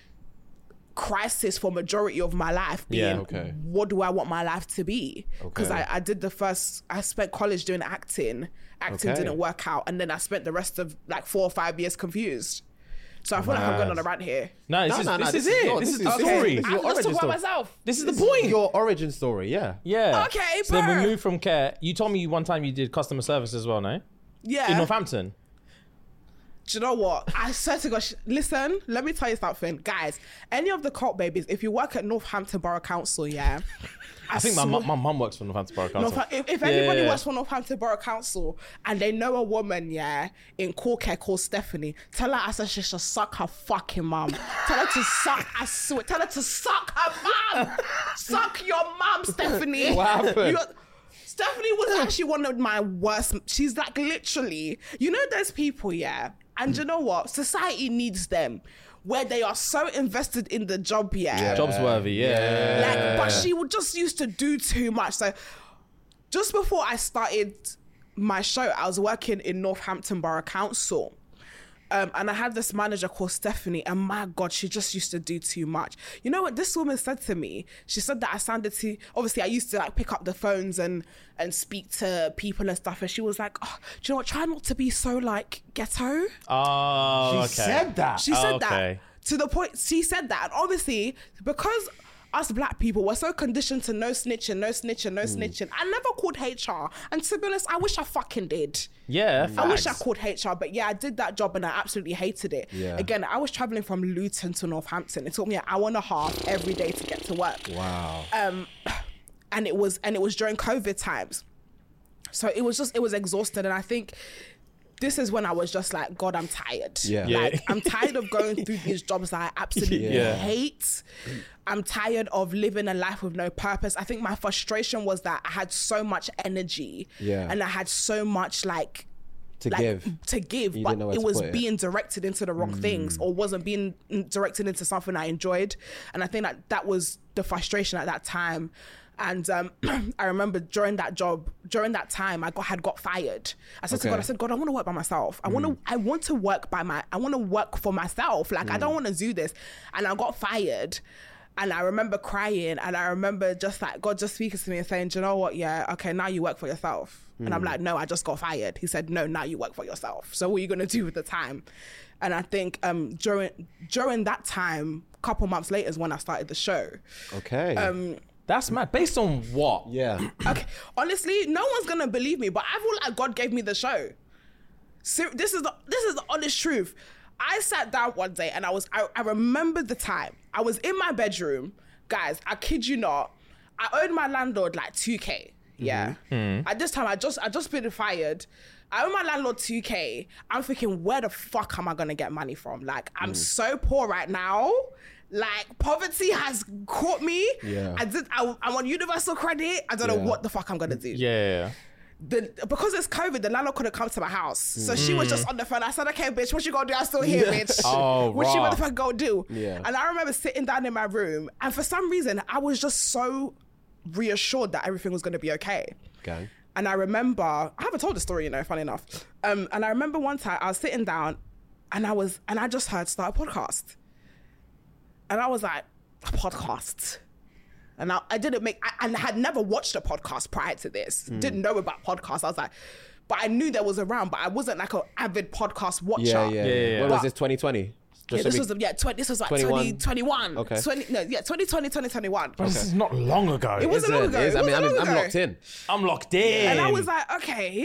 crisis for majority of my life. Being, Yeah, okay. what do I want my life to be? Because Okay. I, I did the first. I spent college doing acting. Acting Okay. didn't work out, and then I spent the rest of like four or five years confused. So I feel like I'm going on a rant here. No, this No, is no, no, this, this is is it. your- this, this is is- the okay. story. This is I'm your just talking origin about story. myself. This is the point. Your origin story, yeah. Yeah. Okay, So then we per. moved from care. You told me one time you did customer service as well, no? Yeah. In Northampton. Do you know what? I swear to gosh, listen, let me tell you something. Guys, any of the cult babies, if you work at Northampton Borough Council, yeah. I think my mum- my mum works for Northampton Borough Council. North, if, if Yeah, anybody yeah, yeah. works for Northampton Borough Council and they know a woman, yeah, in Corker called Stephanie, tell her I said she should suck her fucking mum. Tell her to suck, I swear, tell her to suck her mum. Suck your mum, Stephanie. What happened? You- Stephanie was actually one of my worst. She's like literally, you know, there's people, yeah, and you know what? Society needs them where they are so invested in the job, yeah. Jobs worthy, yeah. Like, but she would just used to do too much. So just before I started my show, I was working in Northampton Borough Council. Um, and I had this manager called Stephanie, and my God, she just used to do too much. You know what this woman said to me? She said that I sounded too, obviously I used to like pick up the phones and and speak to people and stuff. And she was like, oh, do you know what? Try not to be so like ghetto. Oh, She okay. said that. She said Okay. that to the point. She said that, and obviously because us black people were so conditioned to no snitching, no snitching, no snitching. I never called H R, and to be honest, I wish I fucking did. Yeah, I wish I facts. called H R, but yeah, I did that job and I absolutely hated it. Yeah. Again, I was traveling from Luton to Northampton. It took me an hour and a half every day to get to work. Wow. Um, and it was and it was during COVID times. So it was just, it was exhausted. And I think this is when I was just like, God, I'm tired. Yeah. Like, Yeah. I'm tired of going through these jobs that I absolutely Yeah. hate. I'm tired of living a life with no purpose. I think my frustration was that I had so much energy. Yeah. And I had so much like, To like, give. to give, You but didn't know where it to was put it. being directed into the wrong things, or wasn't being directed into something I enjoyed. And I think that that was the frustration at that time. And um, I remember during that job, during that time, I got had got fired. I said to Okay. God, I said, God, I want to work by myself. I want to, I want to work by my, I want to work for myself. Like I don't want to do this. And I got fired. And I remember crying, and I remember just like God just speaking to me and saying, do you know what? Yeah, okay, now you work for yourself. And I'm like, no, I just got fired. He said, no, now you work for yourself. So what are you gonna do with the time? And I think um, during during that time, a couple months later is when I started the show. Okay. Um, That's mad. Based on what? yeah. Okay, honestly, no one's gonna believe me, but I feel like God gave me the show. So this is the this is the honest truth. I sat down one day and I was I, I remember the time. I was in my bedroom, guys. I kid you not. I owed my landlord like two K. Yeah. At this time, I just I just been fired. I owe my landlord two K. I'm thinking, where the fuck am I gonna get money from? Like, I'm so poor right now. Like, poverty has caught me. Yeah. I did. I, I'm on universal credit. I don't know Yeah. what the fuck I'm gonna do. Yeah. The, because it's COVID, the landlord couldn't come to my house. So she was just on the phone. I said, okay, bitch, what you gonna do? I'm still here, bitch. Oh, what you raw. motherfucker gonna do? Yeah. And I remember sitting down in my room, and for some reason, I was just so reassured that everything was gonna be okay. Okay. And I remember, I haven't told the story, you know, funny enough. Um, and I remember one time I was sitting down, and I was, and I just heard start a podcast. And I was like, a podcast? And I, I didn't make, I, and I had never watched a podcast prior to this. Didn't know about podcasts. I was like, but I knew there was around, but I wasn't like an avid podcast watcher. Yeah, yeah. Yeah, yeah, When yeah. was this? twenty twenty. Yeah, this was, yeah, twenty, this was like twenty-one. twenty twenty-one. Okay. twenty, no, yeah, twenty twenty, twenty twenty-one. This is not long ago. It wasn't long ago. It is. It I mean, wasn't I'm, long I'm ago. locked in. I'm locked in. And I was like, okay.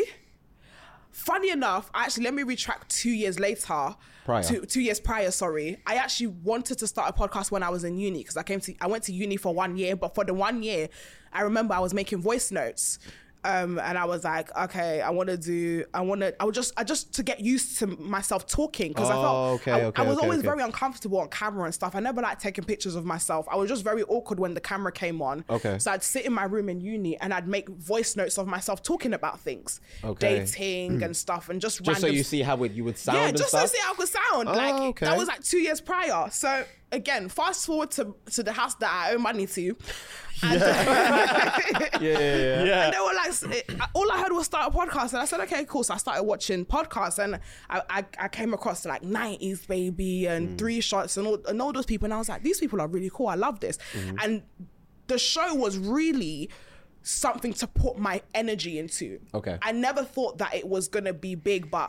Funny enough, actually, let me retract two years later. Prior. Two, two years prior, sorry. I actually wanted to start a podcast when I was in uni because I came to, I went to uni for one year, but for the one year, I remember I was making voice notes. Um, and I was like, okay, I want to do, I want to, I would just, I just to get used to myself talking because I Oh, felt, okay, I, okay, I was okay, always okay. very uncomfortable on camera and stuff. I never liked taking pictures of myself. I was just very awkward when the camera came on. Okay. So I'd sit in my room in uni and I'd make voice notes of myself talking about things, Okay. dating and stuff, and just, Just so random you see how it, you would sound yeah, and just stuff? to see how it could sound. Oh, like okay. that was like two years prior. So again, fast forward to, to the house that I owe money to. And, yeah, yeah, yeah. and they were like, it- all I heard was start a podcast, and I said, okay, cool. So I started watching podcasts, and I I, I came across like nineties Baby and Three Shots and all, and all those people, and I was like, these people are really cool. I love this, and the show was really something to put my energy into. Okay. I never thought that it was gonna be big, but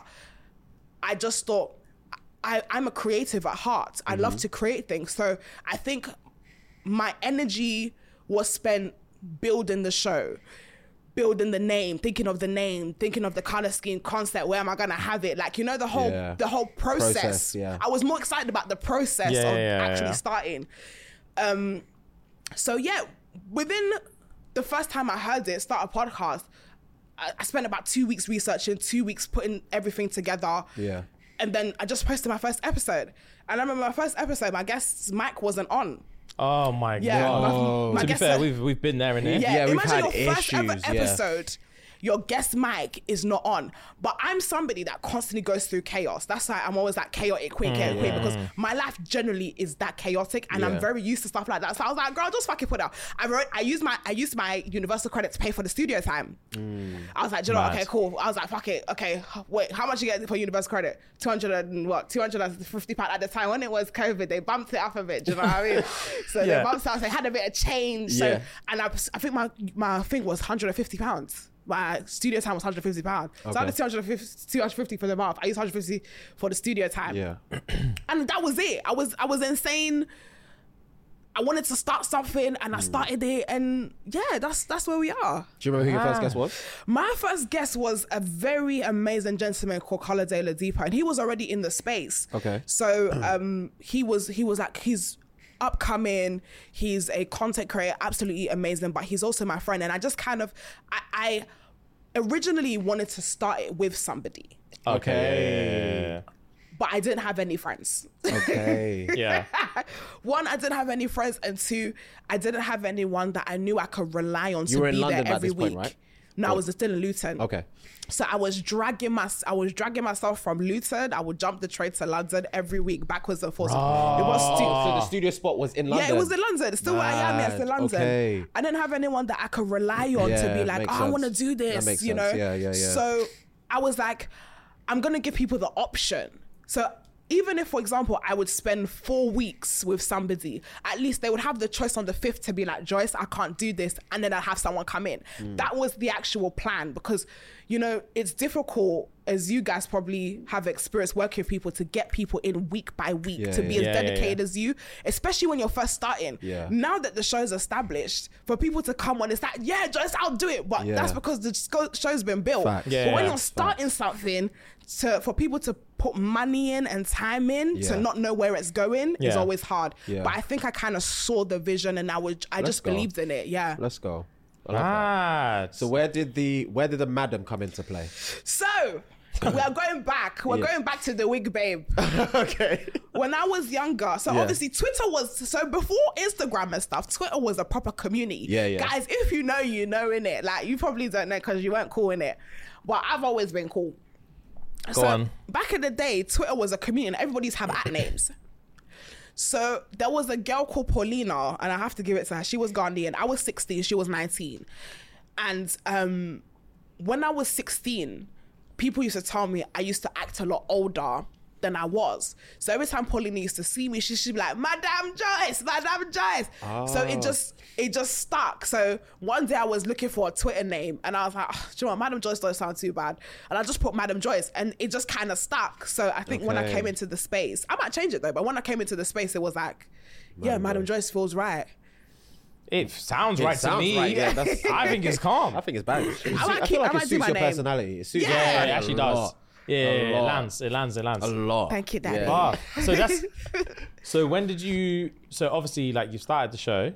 I just thought I, I'm a creative at heart. I love to create things. So I think my energy was spent building the show, building the name, thinking of the name, thinking of the color scheme concept. Where am I gonna have it? Like, you know, the whole Yeah. the whole process. Process, yeah. I was more excited about the process Yeah, of yeah, actually yeah. starting. Um, so yeah, within the first time I heard it, start a podcast, I, I spent about two weeks researching, two weeks putting everything together. Yeah. And then I just posted my first episode. And I remember my first episode, my guest's mic wasn't on. Oh my Yeah, god. my, my To be guest fair, said- we've we've been there in it. yeah, Yeah, we've imagine had your first ever issues, yeah. episode. Your guest mic is not on. But I'm somebody that constantly goes through chaos. That's why I'm always like chaotic queen, chaotic queen, because my life generally is that chaotic, and Yeah. I'm very used to stuff like that. So I was like, girl, just fucking put it out. I wrote, I used my, I used my universal credit to pay for the studio time. I was like, do you know, what? Mad. okay, cool. I was like, fuck it. Okay, wait, how much you get for universal credit? two hundred and what? two hundred fifty pounds at the time when it was COVID. They bumped it up a bit. Do you know what I mean? So Yeah. they bumped it up. They had a bit of change. So Yeah. and I, I think my my thing was one hundred fifty pounds. My studio time was one hundred fifty pounds. So I Okay. did two hundred fifty, two hundred fifty for the month. I used one hundred fifty for the studio time. Yeah. And that was it. I was I was insane. I wanted to start something and I started it, and yeah, that's that's where we are. Do you remember who your first Ah. guest was? My first guest was a very amazing gentleman called Colade Ladipo, and he was already in the space. Okay. So um, he was he was like he's upcoming. He's a content creator, absolutely amazing, but he's also my friend. And I just kind of, I, I originally wanted to start it with somebody. Okay. But I didn't have any friends. Okay. Yeah. One, I didn't have any friends, and two, I didn't have anyone that I knew I could rely on You to were in be London there at every this point, week. right? No, I was still in Luton. Okay. So I was dragging my, I was dragging myself from Luton. I would jump the train to London every week, backwards and forwards. It was So stu- the studio spot was in London. Yeah, it was in London. Still where I am, yes, in Mad. London. Okay. I didn't have anyone that I could rely on to Yeah, be like, makes oh, I want to sense. do That this, makes you know? sense. Yeah, yeah, yeah. So I was like, I'm going to give people the option. So even if, for example, I would spend four weeks with somebody, at least they would have the choice on the fifth to be like, Joyce, I can't do this. And then I'd have someone come in. Mm. That was the actual plan because, you know, it's difficult, as you guys probably have experienced working with people, to get people in week by week Yeah, to be yeah. as Yeah, yeah, dedicated yeah. as you, especially when you're first starting. Yeah. Now that the show's established, for people to come on, it's like, yeah, Joyce, I'll do it. But Yeah. that's because the sco- show's been built. Facts. Yeah, but when yeah. you're starting something, to for people to put money in and time in Yeah. to not know where it's going is Yeah. always hard. Yeah. But I think I kind of saw the vision and I would, I Let's just go. believed in it. Yeah. Let's go. I love that. Mad. So where did the where did the madam come into play? So we are going back. We're Yeah. going back to the wig babe. Okay. When I was younger, so Yeah. obviously Twitter was, so before Instagram and stuff, Twitter was a proper community. Yeah, yeah. Guys, if you know, you know in it. Like, you probably don't know because you weren't cool in it. But I've always been cool. Go so on. back in the day, Twitter was a community and everybody's have at names. So there was a girl called Paulina, and I have to give it to her. She was Ghanaian. I was sixteen, she was nineteen. And um, when I was sixteen, people used to tell me I used to act a lot older than I was. So every time Paulina used to see me, she should be like, Madame Joyce, Madame Joyce. So it just it just stuck. So one day I was looking for a Twitter name and I was like, oh, do you know what, Madame Joyce doesn't sound too bad. And I just put Madame Joyce and it just kind of stuck. So I think when I Okay. came into the space, I might change it though, but when I came into the space, it was like, yeah, Madame Joyce feels right. It sounds It right sounds to me. right, yeah, that's- I think it's calm. I think it's bad. It suits- might I keep- feel I like might it do suits my your name. personality. It suits Yeah. your Yeah, it personality actually a does. lot. Yeah, A yeah, yeah, it lot. lands. It lands. It lands. A lot. Thank you, Daddy. Yeah. Ah, so that's so when did you so obviously like you started the show,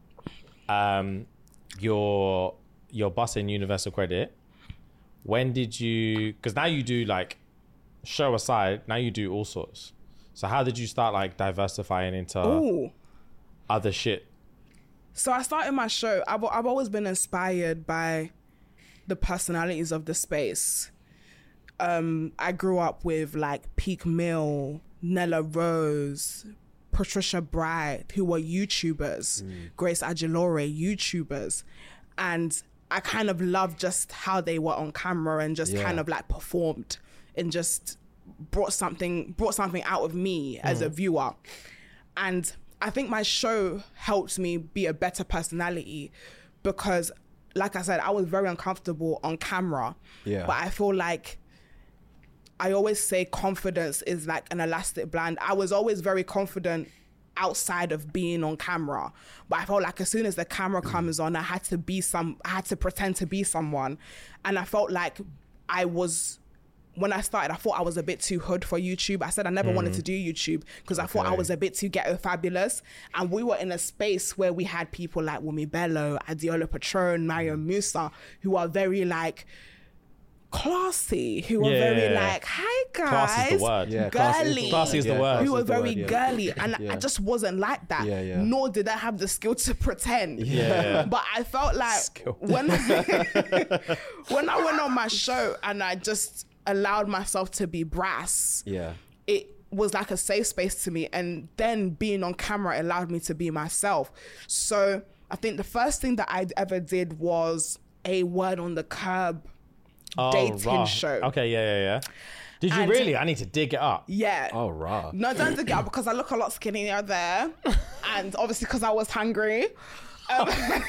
um you're you're busting Universal Credit. When did you, because now you do like, show aside, now you do all sorts. So how did you start like diversifying into Ooh. other shit? So I started my show. I've, I've always been inspired by the personalities of the space. Um, I grew up with like Peak Mill, Nella Rose, Patricia Bright, who were YouTubers, Grace Agilore, YouTubers. And I kind of loved just how they were on camera and just Yeah. kind of like performed and just brought something brought something out of me as a viewer. And I think my show helped me be a better personality because, like I said, I was very uncomfortable on camera. Yeah. But I feel like I always say confidence is like an elastic band. I was always very confident outside of being on camera, but I felt like as soon as the camera comes on, I had to be some, I had to pretend to be someone. And I felt like I was, when I started, I thought I was a bit too hood for YouTube. I said I never wanted to do YouTube because I thought I Okay. was a bit too ghetto fabulous. And we were in a space where we had people like Wumi Bello, Adiola Patron, Mario Musa, who are very like, classy, who are Yeah, very yeah, yeah. like, hi guys, Class is the word. Yeah, classy is the- girly, Classy is the Yeah, word. classy who were is the very word, yeah. girly, and Yeah. I just wasn't like that. Yeah, yeah. Nor did I have the skill to pretend. Yeah. But I felt like Skill. when when I went on my show and I just allowed myself to be brass, Yeah. it was like a safe space to me. And then being on camera allowed me to be myself. So I think the first thing that I ever did was a Word on the Curb dating raw. show. Okay, yeah, yeah, yeah. Did you And- really? I need to dig it up. Yeah. Oh, raw. No, don't dig it up because I look a lot skinnier there. And obviously because I was hungry. Um,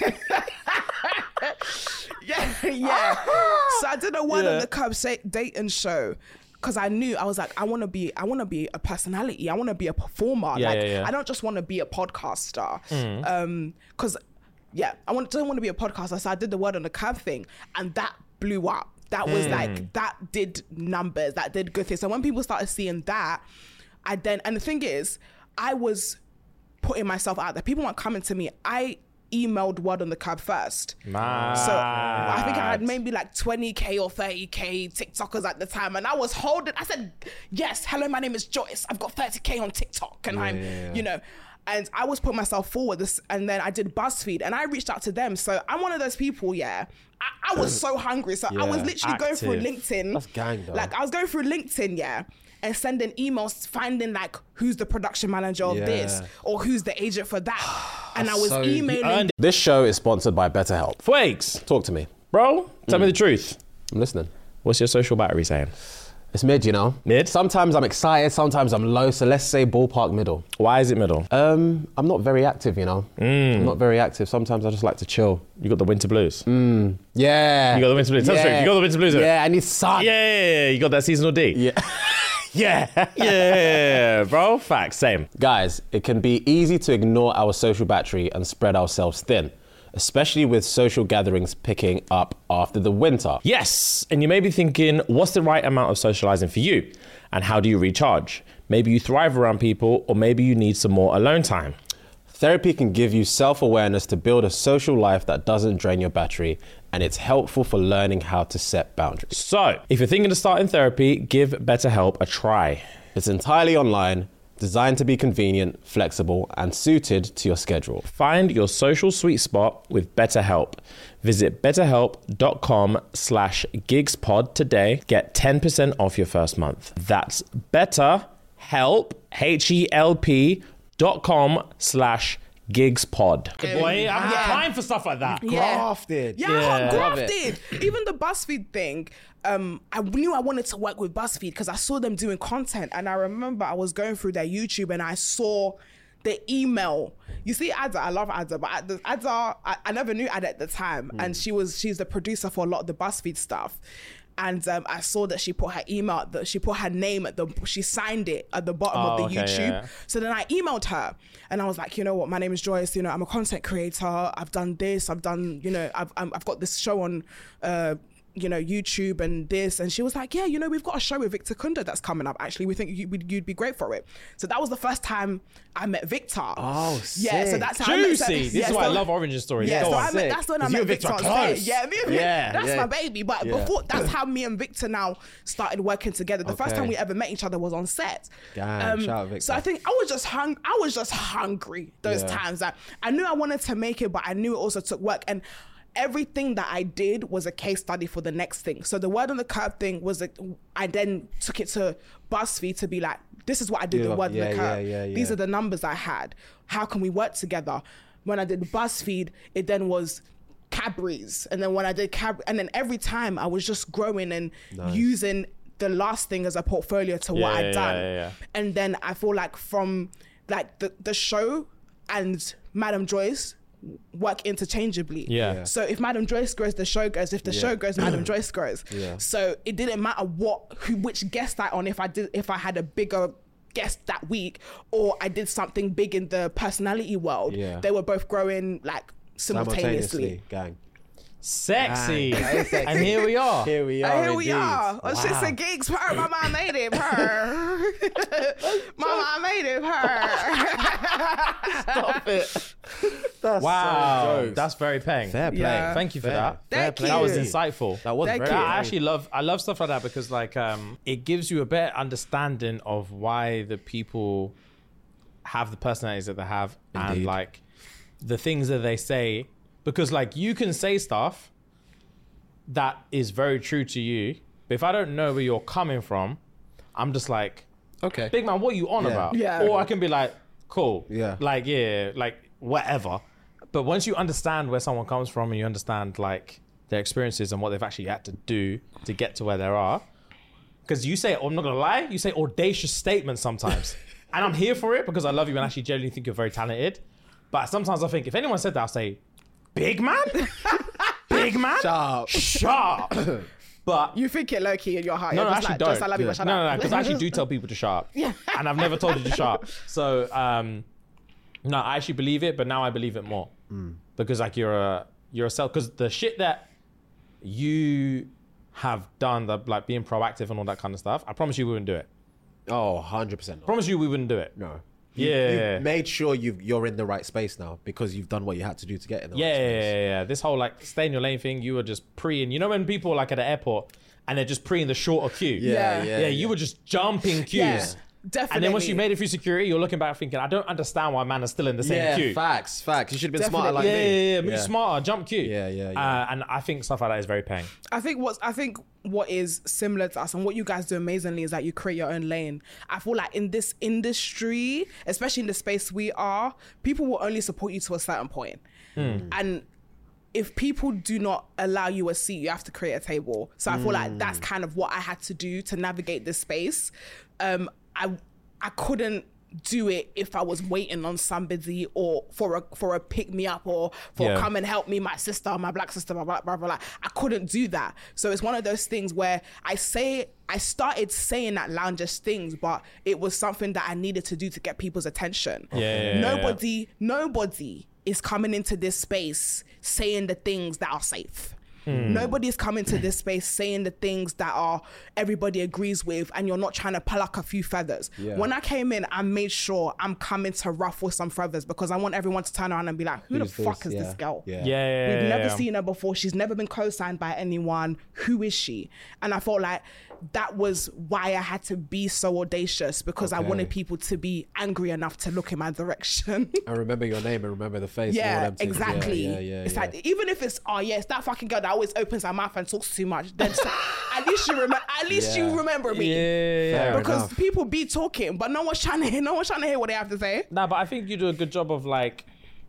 yeah, yeah. So I did a Word Yeah. on the Curb say, dating show because I knew, I was like, I want to be, I want to be a personality. I want to be a performer. Yeah, like, yeah, yeah. I don't just want to be a podcaster. Um, because, yeah, I want, don't want to be a podcaster. So I did the Word on the Curb thing and that blew up. That was like, that did numbers, that did good things. So when people started seeing that, I then, and the thing is, I was putting myself out there. People weren't coming to me. I emailed Word on the Curb first. Mad. So I think I had maybe like twenty K or thirty K TikTokers at the time. And I was holding, I said, yes, hello, my name is Joyce. I've got thirty K on TikTok. And Yeah, I'm, yeah, yeah. you know, and I was putting myself forward. This, and then I did BuzzFeed and I reached out to them. So I'm one of those people, yeah. I, I was so hungry. So I was Yeah. literally going through Active. LinkedIn. That's gang, though. Like I was going through LinkedIn, yeah. And sending emails, finding like who's the production manager of Yeah. this or who's the agent for that. And I was So you emailing. earned This show is sponsored by BetterHelp. Fwakes. Talk to me. Bro, tell me the truth. I'm listening. What's your social battery saying? It's mid, you know. Mid? Sometimes I'm excited, sometimes I'm low. So let's say ballpark middle. Why is it middle? Um, I'm not very active, you know. I'm not very active. Sometimes I just like to chill. You got the winter blues. Yeah. You got the winter blues. Tell the truth, you got the winter blues, innit? Yeah, I need sun. Yeah, yeah, yeah, you got that seasonal D. Yeah. Yeah, yeah, bro. Facts, same. Guys, it can be easy to ignore our social battery and spread ourselves thin, especially with social gatherings picking up after the winter. Yes, and you may be thinking, what's the right amount of socializing for you? And how do you recharge? Maybe you thrive around people, or maybe you need some more alone time. Therapy can give you self-awareness to build a social life that doesn't drain your battery, and it's helpful for learning how to set boundaries. So, if you're thinking of starting therapy, give BetterHelp a try. It's entirely online, designed to be convenient, flexible, and suited to your schedule. Find your social sweet spot with BetterHelp. Visit betterhelp.com slash gigspod today. Get ten percent off your first month. That's betterhelp, H E L P dot com slash gigspod. Boy, I have Yeah. time for stuff like that. Yeah. Grafted. Yeah, Yeah. I got Love it. grafted. Even the BuzzFeed thing, um, I knew I wanted to work with BuzzFeed because I saw them doing content. And I remember I was going through their YouTube and I saw the email. You see Ada, I love Ada, but Ada, Ada I, I never knew Ada at the time. And she was she's the producer for a lot of the BuzzFeed stuff. And um, I saw that she put her email, that she put her name at the, she signed it at the bottom Oh, of the okay, YouTube. yeah. So then I emailed her and I was like, you know what, my name is Joyce, you know, I'm a content creator. I've done this, I've done, you know, I've, I'm- I've got this show on, uh, you know, YouTube and this. And she was like, yeah, you know, we've got a show with Victor Kunda that's coming up. Actually, we think you, would- you'd be great for it. So that was the first time I met Victor. Oh, Yeah, so sick. that's how I met, so- Juicy. This yeah, is why I so- love origin stories. Yeah, Go so on. I met, that's when I 'Cause you met and Victor Victor on are stage. close. Yeah, me and Yeah, that's yeah. my baby. But Yeah. before, that's how me and Victor now started working together. The first Okay. time we ever met each other was on set. Um, Damn, shout out Victor. So I think I was just hung. I was just hungry those Yeah. times. That I knew I wanted to make it, but I knew it also took work. And everything that I did was a case study for the next thing. So the Word on the Curb thing was like, I then took it to BuzzFeed to be like, this is what I did Yeah, with Word yeah, on the Curb. yeah, yeah, These yeah. are the numbers I had. How can we work together? When I did BuzzFeed, it then was Cadbury's. And then when I did Cab, and then every time I was just growing and using the last thing as a portfolio to what Yeah, I'd yeah, done. yeah, yeah. And then I feel like from like the, the show and Madam Joyce work interchangeably. Yeah. Yeah. So if Madam Joyce grows, the show grows. If the show grows, Madam Joyce grows. Yeah. So it didn't matter what, who, which guest I on. If I did, if I had a bigger guest that week, or I did something big in the personality world, Yeah. they were both growing like simultaneously. Gang. Sexy. Gang. That is sexy. And here we are. Here we are. And here we indeed. are. Oh, shit's a gigs. Purr. Mama, I made it. Purr. Mama, I made it. Purr. Stop it. That's Wow, so jokes. that's very paying. Fair play. Yeah. Thank you for Fair. that. Fair Thank play. you. That was insightful. That was Thank very. you. I actually love I love stuff like that because like um it gives you a better understanding of why the people have the personalities that they have and Indeed. like the things that they say, because like you can say stuff that is very true to you, but if I don't know where you're coming from, I'm just like, Okay. big man, what are you on Yeah. about? Yeah. Or I can be like, cool. Yeah. Like, yeah, like whatever. But once you understand where someone comes from and you understand like their experiences and what they've actually had to do to get to where they are, because you say, I'm not gonna lie, you say audacious statements sometimes. And I'm here for it because I love you and actually genuinely think you're very talented. But sometimes I think if anyone said that, I'll say, big man? Big man? Sharp. Sharp. But You think it low key in your heart. no, You're no, just actually like, don't. Just I love you, but shut no, up. no, no, because I actually do tell people to shut up. Yeah. And I've never told you to shut up. So, um, no, I actually believe it, but now I believe it more. Because like you're a, you're a self, because the shit that you have done, the, like being proactive and all that kind of stuff, I promise you we wouldn't do it. Oh, one hundred percent. I promise you we wouldn't do it. No. You, Yeah. You've made sure you've, you're in the right space now because you've done what you had to do to get in the Yeah, right yeah, space. yeah, yeah. This whole like stay in your lane thing, you were just pre-ing. You know when people are like at the airport and they're just pre in the shorter queue? Yeah, Yeah. Yeah, you were just jumping queues. Yeah, definitely. And then once you made it through security, you're looking back thinking, I don't understand why man is still in the same Yeah, queue. facts, facts. You should have been smarter like Definitely. Yeah, me. yeah, yeah, move smarter, jump queue. Yeah, yeah, yeah. Uh, and I think stuff like that is very paying. I think what's I think what is similar to us and what you guys do amazingly is that you create your own lane. I feel like in this industry, especially in the space we are, people will only support you to a certain point. And if people do not allow you a seat, you have to create a table. So I feel like that's kind of what I had to do to navigate this space. Um, I I couldn't do it if I was waiting on somebody or for a for a pick me up or for Yeah. come and help me, my sister, my black sister, blah, blah, blah, blah, blah. I couldn't do that. So it's one of those things where I say, I started saying that loungish things, but it was something that I needed to do to get people's attention. Yeah, yeah, yeah, Nobody, nobody is coming into this space saying the things that are safe. Nobody's coming to this space saying the things that are everybody agrees with, and you're not trying to pluck a few feathers. Yeah. When I came in, I made sure I'm coming to ruffle some feathers because I want everyone to turn around and be like, who Who's the fuck this? is Yeah. this girl? Yeah. Yeah, yeah, We've yeah, never yeah. seen her before. She's never been co-signed by anyone. Who is she? And I felt like that was why I had to be so audacious because I Okay. wanted people to be angry enough to look in my direction. And remember your name and remember the face. and all Yeah, them things. Yeah, exactly. Yeah, yeah, it's yeah. like even if it's oh yes, that fucking girl that always opens her mouth and talks too much. Then so- at least you remember. At least Yeah. you remember me. Yeah, Fair Because enough. people be talking, but no one's trying to hear. No one's trying to hear what they have to say. Nah, but I think you do a good job of like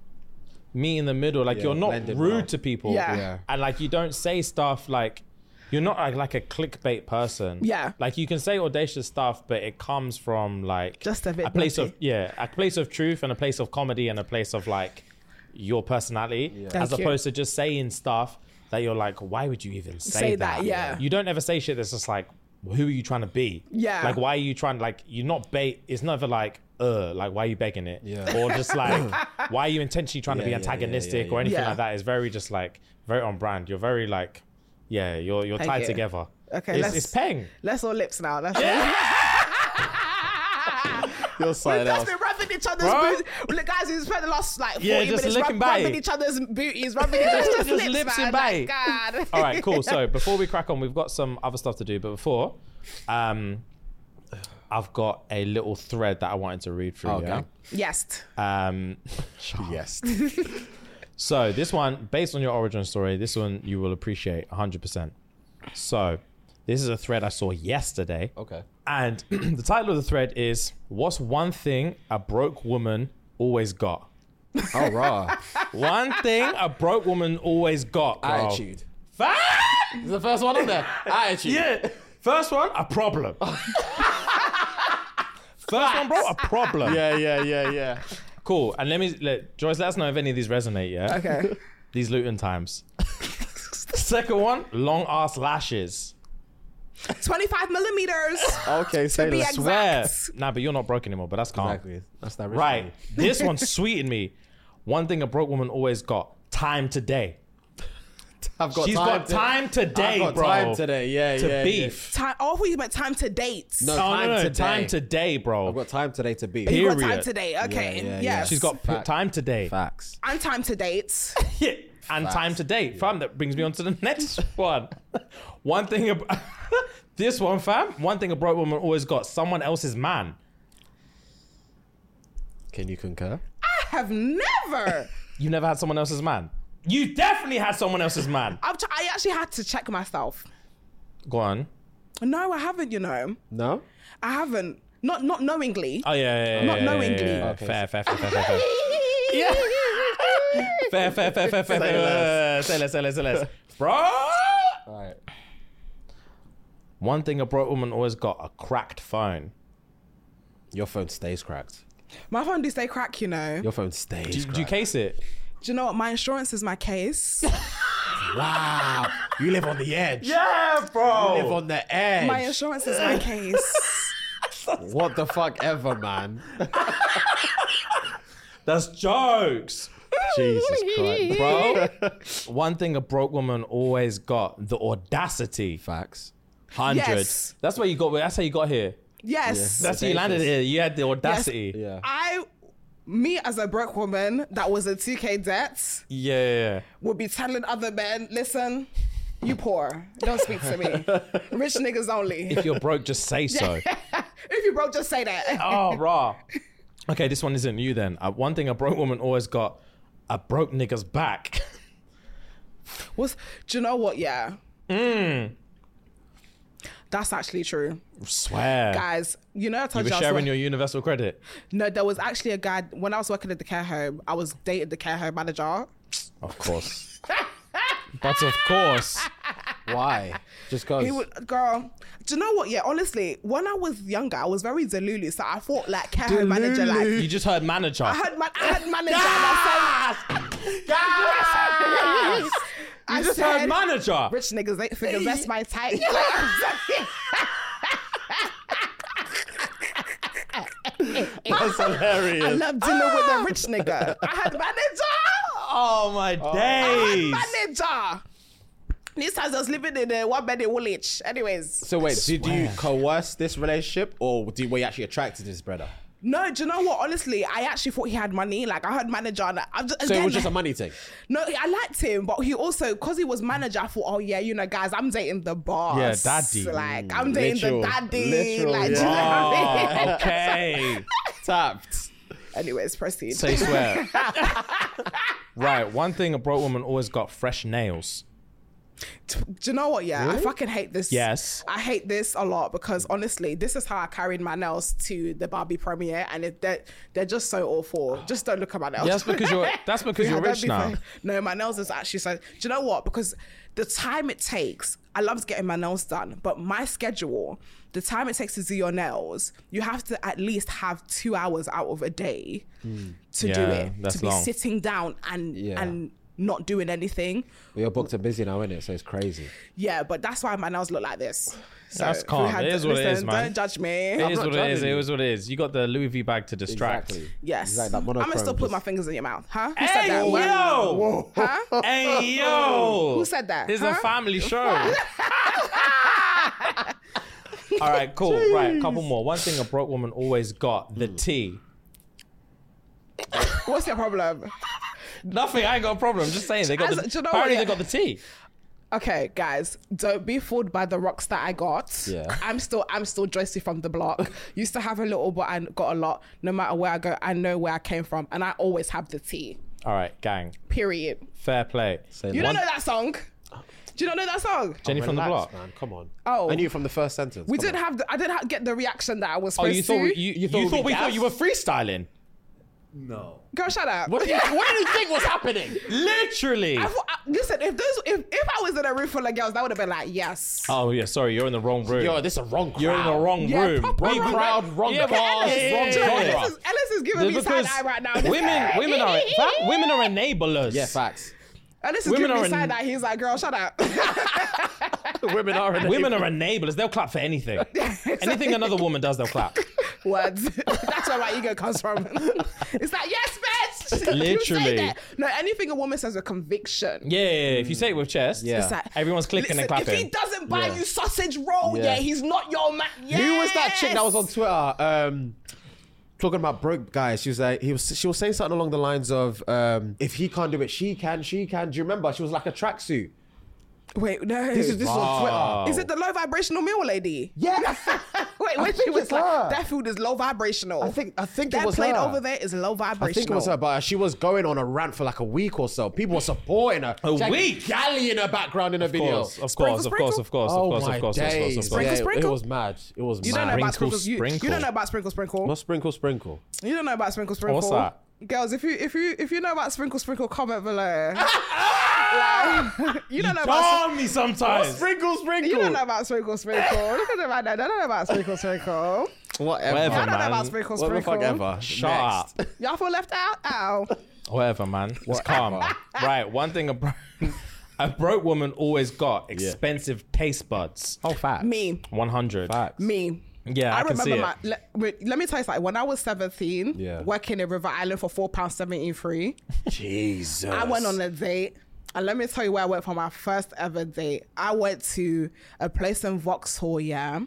meet in the middle. Like Yeah, you're not blending rude well. to people. Yeah. Yeah. And like you don't say stuff like you're not like, like a clickbait person. Yeah. Like you can say audacious stuff, but it comes from like Just a bit place nutty. of yeah, a place of truth and a place of comedy and a place of like your personality, as Thank you. opposed to just saying stuff that you're like, why would you even say, Say that, yeah. You don't ever say shit that's just like, who are you trying to be? Yeah. Like, why are you trying? Like, you're not bait. It's never like, uh, like why are you begging it? Yeah. Or just like, why are you intentionally trying to Yeah, be yeah, yeah, antagonistic yeah, or yeah. anything Yeah. like that? It's very just like very on brand. You're very like, yeah, you're you're Thank tied you. together. Okay, it's, let's- it's peng. Let's all lips now. Let's You're We've something just else. been rubbing each other's Bro. booties. Well, look, guys, we've spent the last like forty Yeah, just minutes licking rub- rubbing bite. each other's booties, rubbing each other's just, Just lips, lips man. and Like, bite. God. All right, cool. So before we crack on, we've got some other stuff to do. But before, um, I've got a little thread that I wanted to read through. Okay. Yes. Yeah? Um, Yes. so this one, based on your origin story, this one you will appreciate one hundred percent. So this is a thread I saw yesterday. Okay. And the title of the thread is, what's one thing a broke woman always got? Oh, raw. One thing a broke woman always got, bro. Attitude. Fact? Is the first one on there? Attitude. Yeah. First one, a problem. First one, bro, a problem. Yeah, yeah, yeah, yeah. Cool. And let me, let, Joyce, let us know if any of these resonate, yeah? Okay. These Luton times. Second one, long ass lashes. twenty-five millimeters. Okay, say be less. exact. Swear. Nah, but you're not broke anymore, but that's calm. Exactly. That's that Right. This one sweetened me. One thing a broke woman always got, time today. I've got She's time got to- time today, I've got bro. time today. Yeah, to yeah. beef. Time. Oh, I thought you meant time to date. No, Oh, time no, no, today. time today, bro. I've got time today to beef. You got time period. today. Okay. Yeah, yeah, yes. yeah. She's got p- Fact. time today. Facts. and time to date. Yeah. And time to date. Fam, that brings me on to the next one. One thing about this one, fam, one thing a broke woman always got, someone else's man. Can you concur? I have never. You never had someone else's man? You definitely had someone else's man. I've t- I actually had to check myself. Go on. No, I haven't. You know, No? I haven't. Not not knowingly. Oh, yeah, yeah, yeah. Not yeah, knowingly. Yeah, yeah, yeah. Okay. Fair, fair, fair, fair, fair, fair. Yeah. Fair, fair, fair, fair, fair, Say fair. less. Say less, say less, say less. Bro! Alright. One thing a broke woman always got, a cracked phone. Your phone stays cracked. My phone do stay crack. You know. Your phone stays Do, cracked. do you case it? Do you know what? My insurance is my case. Wow. You live on the edge. Yeah, bro. You live on the edge. My insurance is my case. What the fuck ever, man. That's jokes. Jesus Christ. Bro, one thing a broke woman always got, the audacity. Facts. Hundred. Yes. That's where you got. That's how you got here. Yes. That's how you landed here. You had the audacity. Yeah. I, me as a broke woman that was in two K debt, Yeah, yeah, yeah. would be telling other men, listen, you poor. Don't speak to me. Rich niggas only. If you're broke, just say so. If you broke, just say that. Oh, raw. Okay, this one isn't you then. Uh, one thing a broke woman always got, a broke nigga's back. What's, do you know what? Yeah. Mm. That's actually true. Swear. Guys, you know I You told were you I was sharing wo- your universal credit. No, there was actually a guy, when I was working at the care home, I was dating the care home manager. Of course. But of course. Why? Just because. He would, girl, do you know what? Yeah, honestly, when I was younger, I was very delulu, so I thought like care home manager, like, You just heard manager. I heard, man, I heard manager, and I said, you I just said, heard manager. rich niggas, eight figures, that's my type. That's hilarious. I love dealing with a rich nigga. I had manager. Oh my I days. had manager. These times I was living in a one bed in Woolwich. Anyways. So wait, did you Swear. coerce this relationship, or did, were you actually attracted to this brother? No, do you know what? Honestly, I actually thought he had money. Like, I heard manager. And I'm just, So again, it was just a money thing. No, I liked him, but he also, because he was manager, I thought, oh yeah, you know, guys, I'm dating the boss. Yeah, daddy. Like, I'm dating Literal. the daddy. Literal, like, do you yeah. know what I mean? Oh, okay. Tapped. Anyways, proceed. Say swear. Right, one thing a broke woman always got, fresh nails. Do you know what? Yeah, I fucking hate this. Yes. I hate this a lot because honestly, this is how I carried my nails to the Barbie premiere, and it, they're they're just so awful. Just don't look at my nails. Yeah, that's because you're that's because Yeah, you're don't rich be now. funny. No, my nails is actually so. Do you know what? Because the time it takes, I love getting my nails done, but my schedule, the time it takes to do your nails, you have to at least have two hours out of a day to Yeah, do it. that's to be long. sitting down and Yeah. and not doing anything. Well, your books are busy now, innit? So it's crazy. Yeah, but that's why my nails look like this. So That's if we calm. had- It is what it is, listen, man. Don't judge me. It is not what it is. judging It you. is what it is. You got the Louis V bag to distract. Exactly. Yes. Exactly. That I'm gonna monochrome still put just- my fingers in your mouth, huh? Who Hey, said that? Where- yo! Huh? Hey, yo! Who said that? It's Huh? a family show. All right, cool. Right, a couple more. One thing a broke woman always got, the tea. What's your problem? Nothing, I ain't got a problem. I'm just saying, they got As- the, do you know apparently what, they yeah. got the tea. Okay, guys, don't be fooled by the rocks that I got. Yeah. I'm still, I'm still Joycey from the block. Used to have a little, but I got a lot. No matter where I go, I know where I came from, and I always have the tea. All right, gang. Period. Fair play. Say You that. don't know that song? Do you not know that song? Jenny from the Relax, block. man. Come on. Oh. I knew from the first sentence. We Come didn't on. have. The, I didn't ha- get the reaction that I was Oh, supposed you thought to. we, you, you, thought thought, we we thought gassed? you were freestyling? Girl, shut up. What do you, what do you think was happening? Literally. I thought, I- listen, if those, if, if I was in a room full of girls, that would have been like, yes. Oh yeah, sorry, you're in the wrong room. Yo, this is a wrong crowd. You're in the wrong Yeah, room. proper We- wrong crowd, wrong Yeah, but cars, Ellis- wrong yeah, genre. yeah, Ellis is, Ellis is giving me Because side eye right now. Women, women are fa- women are enablers. Yeah, facts. Ellis is women giving are me in- side eye. He's like, girl, shut up. Women are in Women are enablers. They'll clap for anything. Anything another woman does, they'll clap. Words. That's where my ego comes from. It's like, yes, bitch. You Literally. say that. No, anything a woman says with conviction. Yeah, yeah, yeah. If you say it with chest, Yeah. It's like, everyone's clicking listen, and clapping. If he doesn't buy Yeah. you sausage roll, yeah. Yeah. he's not your man. Yes. Who was that chick that was on Twitter? Um, talking about broke guys. She was like, he was. She was saying something along the lines of, um, "If he can't do it, she can. She can." Do you remember? She was like a tracksuit. Wait, no. This is this is on Wow. Twitter. Is it the low vibrational meal lady? Yeah. Wait, I when think she was it's like, her. that food is low vibrational. I think I think that it was plate her. over there is low vibrational. I think it was her, but she was going on a rant for like a week or so. People were supporting her. A She had week? Galley in her background in her Of video. course, of Sprinkle, course, of course, of course, of Oh course, my of course, of course, days. of course. Sprinkle, Yeah, sprinkle? It was mad. It was You mad. don't know about Sprinkle, sprinkles. You, you sprinkle. don't know about sprinkle sprinkle. Not sprinkle, sprinkle. You don't know about sprinkle sprinkle. What's that? Girls, if you if you if you know about sprinkle sprinkle, comment below. Like, you don't know about. Calm me sometimes. Sprinkle, sprinkle. You don't know about sprinkle sprinkle. Look at them right there. They don't know about sprinkle sprinkle. Whatever. Whatever, I don't know man. about sprinkle What the sprinkle. fuck ever. Shut Next. up. Y'all feel left out? Ow. Whatever, man. It's calm. Right. One thing a, bro- a broke woman always got expensive taste buds. Oh, fat. Me. one hundred. Facts. Me. Yeah, I, can see remember it. my. Let, wait, let me tell you something. When I was seventeen, Yeah. working in River Island for four pounds seventy three, Jesus. I went on a date. And let me tell you where I went for my first ever date. I went to a place in Vauxhall, yeah.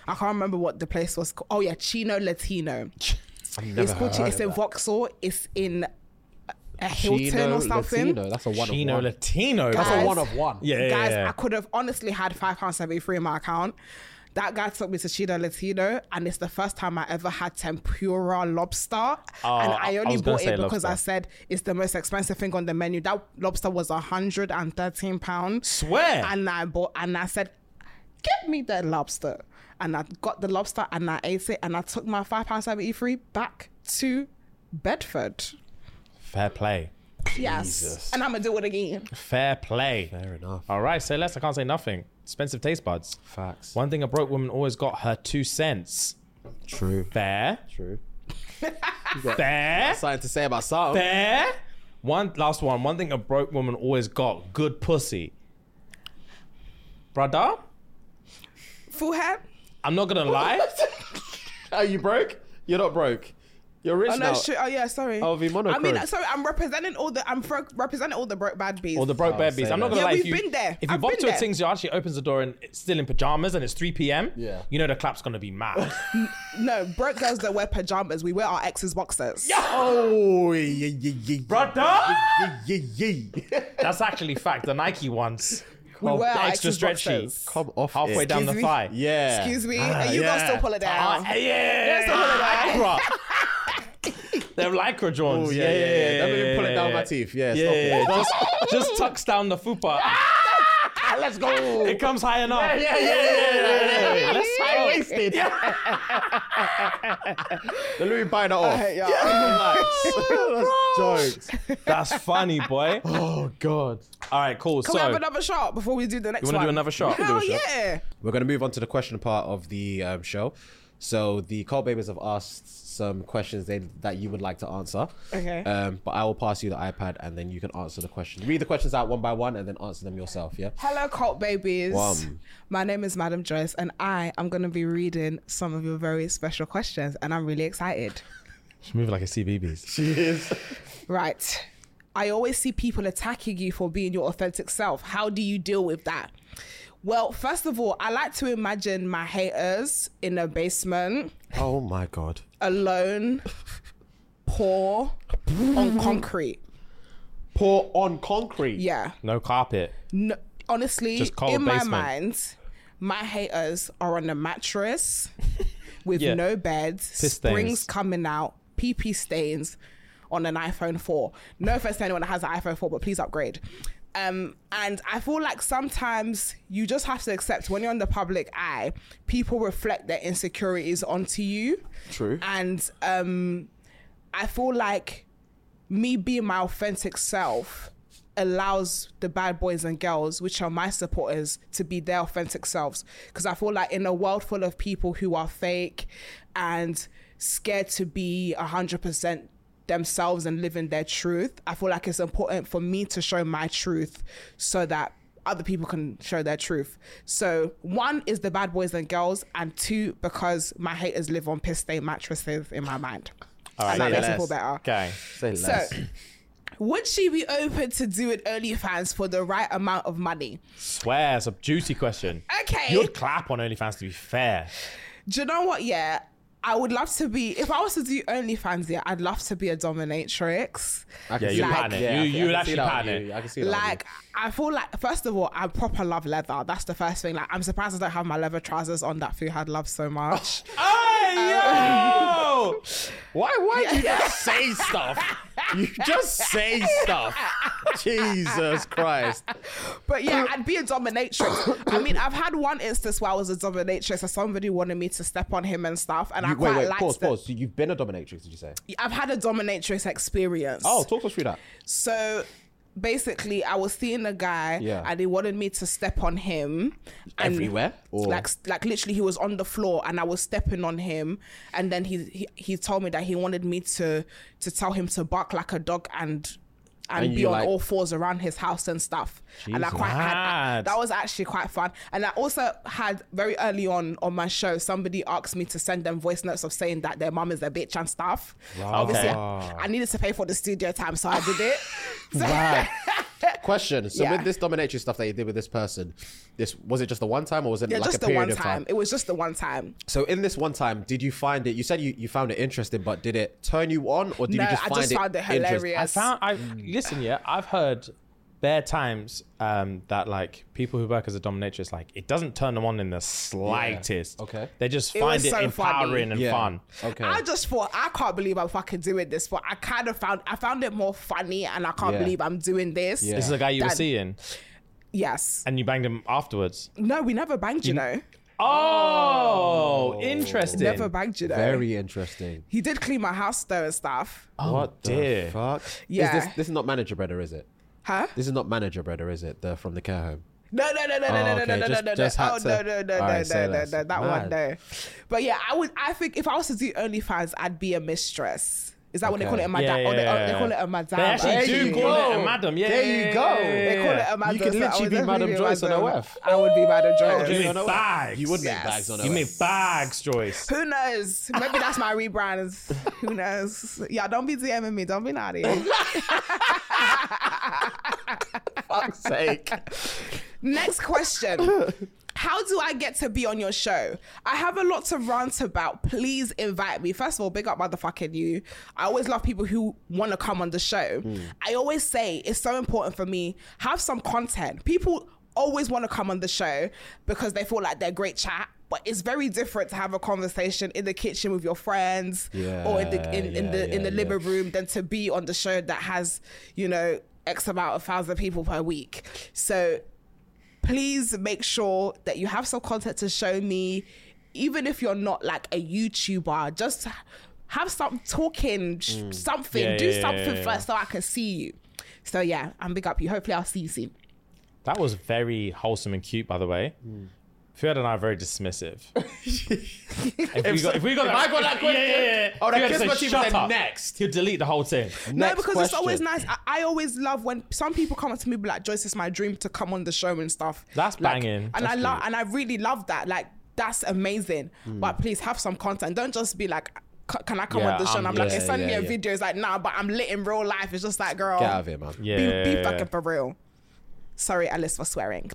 I can't remember what the place was called. Oh yeah, Chino Latino. I've never It's called. heard It's of in that. Vauxhall. It's in a Hilton Chino or something. Latino. That's a one Chino of one. Latino. That's a Guys. one of one. Yeah, yeah, Guys, yeah. I could have honestly had five pounds seventy-three in my account. That guy took me to Chino Latino, and it's the first time I ever had tempura lobster. Oh, and I I only was gonna bought say it because I lobster. said it's the most expensive thing on the menu. That lobster was one hundred thirteen pounds. Swear. And I bought, and I said, "Give me that lobster." And I got the lobster, and I ate it, and I took my five pounds seventy-three back to Bedford. Fair play. Yes, Jesus. and I'm gonna do it again. Fair play. Fair enough. All right, say less. I can't say nothing. Expensive taste buds. Facts. One thing a broke woman always got her two cents. True. Fair. True. Fair. Something to say about something. Fair. One last one. One thing a broke woman always got: good pussy. Brother, Full head. I'm not gonna lie. Are you broke? You're not broke. You're rich Oh no, now. shit. Oh yeah, sorry. Oh, the monochrome. I mean, sorry, I'm representing all the. I'm fro- representing all the broke bad bees. Or the broke Oh, bad bees. say I'm not less. gonna Yeah, lie. we've if you, been there. If you I've bump been to a there. thing, she actually opens the door and it's still in pajamas and it's three p.m. Yeah. You know the clap's gonna be mad. No, broke girls don't wear pajamas. We wear our ex's boxers. Yeah. Oh, yeah, yeah, yeah, Brother! yeah, yeah, yeah. That's actually fact. The Nike ones. We wear our extra ex's stretchy. boxers. Come off Halfway it. down the Excuse me? thigh. Yeah. Excuse me. Ah, and you yeah. guys still pull it down. Ah, yeah. still pull it down. Lycra. They're lycra Johns. Oh, yeah, yeah, yeah. Let me pull it down my teeth. Yeah, stop yeah. it. Just, just tucks down the fupa. Let's go. It comes high enough. Yeah, yeah, yeah, yeah, yeah. Let's go. High waisted. Let me buy that off. Hey, yo. That's jokes. That's funny, boy. Oh God. All right, cool. Can so, we have another shot before we do the next You one? wanna do another shot? Hell We'll do a shot. yeah. We're going to move on to the question part of the um, show. So the Cult Babies have asked some questions they, that you would like to answer. Okay. Um, but I will pass you the iPad and then you can answer the question. Read the questions out one by one and then answer them yourself, yeah? Hello, cult babies. Wham. My name is Madam Joyce, and I am going to be reading some of your very special questions, and I'm really excited. she's moving like a C B B's. She is. Right. I always see people attacking you for being your authentic self. How do you deal with that? Well, first of all, I like to imagine my haters in a basement, Oh my God. alone, poor, on concrete. Pour on concrete. Yeah. No carpet. No, honestly, Just cold in my basement. mind, my haters are on a mattress with Yeah. no beds, Piss springs stains. coming out, pee pee stains on an iPhone four. No offense to anyone that has an iPhone four, but please upgrade. Um, and I feel like sometimes you just have to accept when you're in the public eye, people reflect their insecurities onto you. True. And um, I feel like me being my authentic self allows the bad boys and girls, which are my supporters, to be their authentic selves. Because I feel like in a world full of people who are fake and scared to be one hundred percent themselves and live in their truth, I feel like it's important for me to show my truth so that other people can show their truth. So one is the bad boys and girls, and two, because my haters live on piss stain mattresses in my mind. All right, And that say makes me less. feel better. Okay. Say So, less. would she be open to doing OnlyFans for the right amount of money? Swear, it's a juicy question. Okay. You'd clap on OnlyFans to be fair. Do you know what? Yeah, I would love to be. If I was to do OnlyFans, yeah, I'd love to be a dominatrix. I can Yeah, see you're Like- pattern it. Yeah, you I you can would see actually that on pattern you. it. I can see that. Like, I feel like, first of all, I proper love leather. That's the first thing. Like, I'm surprised I don't have my leather trousers on that Fuhad loves so much. Hey, yo! Why? Why do you just say stuff? You just say stuff. Jesus Christ. But yeah, I'd be a dominatrix. I mean, I've had one instance where I was a dominatrix and somebody wanted me to step on him and stuff. And I You, quite wait, wait. liked Pause. it. Pause. So you've been a dominatrix, did you say? I've had a dominatrix experience. Oh, talk us through that. So basically, I was seeing a guy Yeah. and he wanted me to step on him. And Everywhere? Or- Like, like literally, he was on the floor and I was stepping on him. And then he he, he told me that he wanted me to to tell him to bark like a dog and and, And be you on like- all fours around his house and stuff. And I Jesus. quite had Mad. that was actually quite fun. And I also had very early on on my show, somebody asked me to send them voice notes of saying that their mum is a bitch and stuff. Obviously, Okay. I, I needed to pay for the studio time, so I did it. So- Right. Question. So Yeah. with this dominatrix stuff that you did with this person, this was it just the one time or was it Yeah, like just a the period one of time. time? It was just the one time. So in this one time, did you find it? You said you, you found it interesting, but did it turn you on, or did No, you just I find just it found it interest- hilarious. I found I Mm. listen, yeah, I've heard bare times um, that like people who work as a dominatrix, like it doesn't turn them on in the slightest. Okay. They just It find was it so empowering funny. and Yeah. fun. Okay. I just thought, I can't believe I'm fucking doing this, but I kind of found, I found it more funny, and I can't Yeah. believe I'm doing this. Yeah. This is the guy you were That- seeing, Yes. and you banged him afterwards. No, we never banged, you know. Oh, interesting. Never banged, you know. Very interesting. He did clean my house though and stuff. Oh, what dear. the fuck? Yeah. Is this, this is not manager brother, is it? Huh? This is not manager brother, is it? The from the care home. No, no, no, no, no, Oh, no, no, okay, no, no, just- no, no, just had oh, to- no, no, no, All no, right, say no, no, less. no, that one, Mad. no. But yeah, I would. I think if I was to do OnlyFans, I'd be a mistress. Is that what they call it, a Yeah, madam? yeah, Or they, yeah, oh, they yeah. call it a madam. They actually There do you call go. it a madam. Yeah, There you go. They call it a madam. You could so I literally would be definitely Madam Joyce on madam. O F. I would be Madam You Joyce. make on O F. bags. You would Yes. make bags on You O F. make bags, Joyce. Who knows? Maybe that's my rebrand. Who knows? Yeah, don't be DMing me. Don't be naughty. Fuck's sake. Next question. How do I get to be on your show? I have a lot to rant about. Please invite me. First of all, big up motherfucking you. I always love people who want to come on the show. Mm. I always say it's so important for me. Have some content. People always want to come on the show because they feel like they're great chat. But it's very different to have a conversation in the kitchen with your friends Yeah, or in the in, in yeah, the in the yeah, living yeah. room than to be on the show that has, you know, X amount of thousand people per week. So please make sure that you have some content to show me, even if you're not like a YouTuber. Just have some talking, sh something. Yeah, Do yeah, yeah, something yeah, yeah. first so I can see you. So yeah, I'm big up you. Hopefully I'll see you soon. That was very wholesome and cute, by the way. Fuad and I are very dismissive. if we got, if we got, If I got that question- yeah, yeah, yeah. Oh, the Fuad kiss said, my teeth "Shut said up." next. He'll delete the whole thing. No, Next because it's always question. nice. I, I always love when some people come up to me and be like, Joyce, it's my dream to come on the show and stuff. That's Like, banging. And That's I love cute. and I really love that. Like, that's amazing. But please have some content. Don't just be like, "C- can I come Yeah, on the show? And um, I'm like, yeah, hey, send me yeah, a yeah. video. It's like, nah, but I'm lit in real life. It's just like, girl, Get out of here, man. Yeah, be, yeah, be yeah, fucking yeah. for real. Sorry, Alice, for swearing.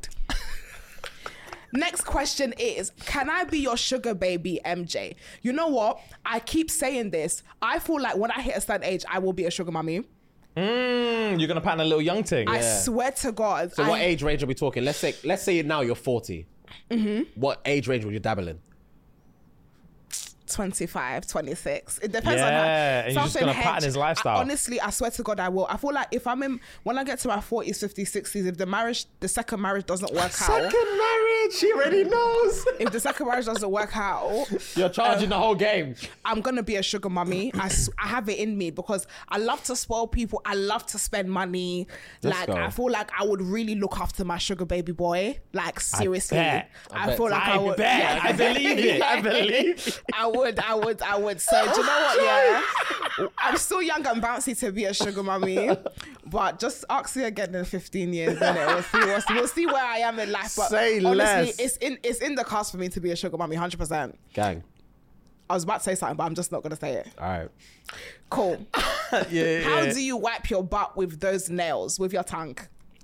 Next question is, can I be your sugar baby, M J? You know what? I keep saying this. I feel like when I hit a certain age, I will be a sugar mommy. Mm, you're gonna pattern a little young thing. I swear to God. So I, what age range are we talking? Let's say let's say now you're forty. Mm-hmm. What age range would you dabble in? twenty-five, twenty-six. It depends on Yeah, how. and you're just something gonna pattern hedge. his lifestyle. I, honestly, I swear to God, I will. I feel like if I'm in, when I get to my forties, fifties, sixties, if the marriage, the second marriage doesn't work out, Second marriage, she already knows. if the second marriage doesn't work out, You're charging the whole game. I'm gonna be a sugar mummy. I, s- I have it in me because I love to spoil people. I love to spend money. Let's like go. I feel like I would really look after my sugar baby boy. Like seriously, bet. I, bet. feel like I, I would. bet. yeah. I believe it. I believe it. I would, I would, I would. So do you know what? Yeah, I'm still young and bouncy to be a sugar mummy, but just ask me again in fifteen years, then we'll see. We'll see, we'll see where I am in life. But Say honestly, less. it's in it's in the cards for me to be a sugar mummy, hundred percent. Gang. I was about to say something, but I'm just not gonna say it. All right. Cool. Yeah. How do you wipe your butt with those nails with your tongue?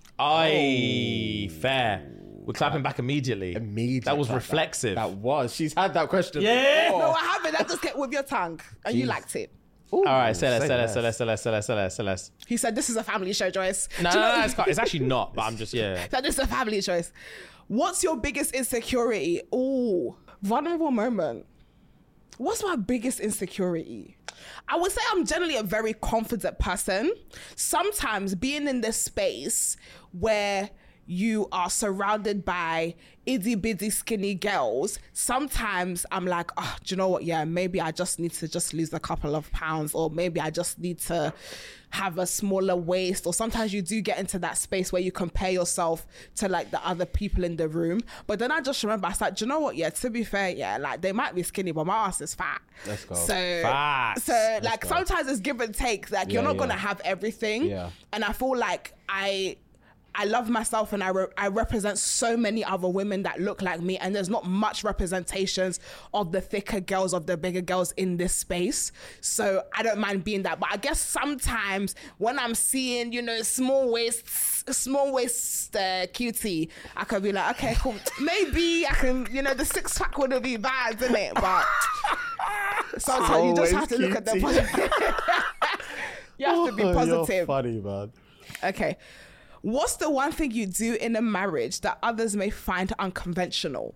Aye, fair. We're clapping back immediately. Immediate. That was clap reflexive. That was. She's had that question. Yeah. before. No, I haven't. I just get with your tongue, and you Jeez. liked it. All right, say less, say say less, say less. less, say less, say less, say less, say less. He said, "This is a family show, Joyce." No, Do you no, know- no, it's, quite- it's actually not, but I'm just, yeah. That is a family choice. What's your biggest insecurity? Oh, vulnerable moment. What's my biggest insecurity? I would say I'm generally a very confident person. Sometimes being in this space where you are surrounded by itty bitty skinny girls, sometimes I'm like, oh, do you know what? Yeah, maybe I just need to just lose a couple of pounds, or maybe I just need to have a smaller waist. Or sometimes you do get into that space where you compare yourself to like the other people in the room. But then I just remember, I was like, do you know what? Yeah, to be fair, yeah, like they might be skinny, but my ass is fat. Let's go. So, Facts. so like go. sometimes it's give and take. Like you're Yeah, not gonna yeah. have everything. Yeah. And I feel like I I love myself and I re- I represent so many other women that look like me, and there's not much representations of the thicker girls, of the bigger girls in this space. So I don't mind being that. But I guess sometimes when I'm seeing, you know, small waists, small waist uh, cutie, I could be like, okay, cool. Maybe I can, you know, the six pack wouldn't be bad, isn't it? But sometimes you just have to look at the positive. You have to be positive. You're funny, man. Okay. What's the one thing you do in a marriage that others may find unconventional?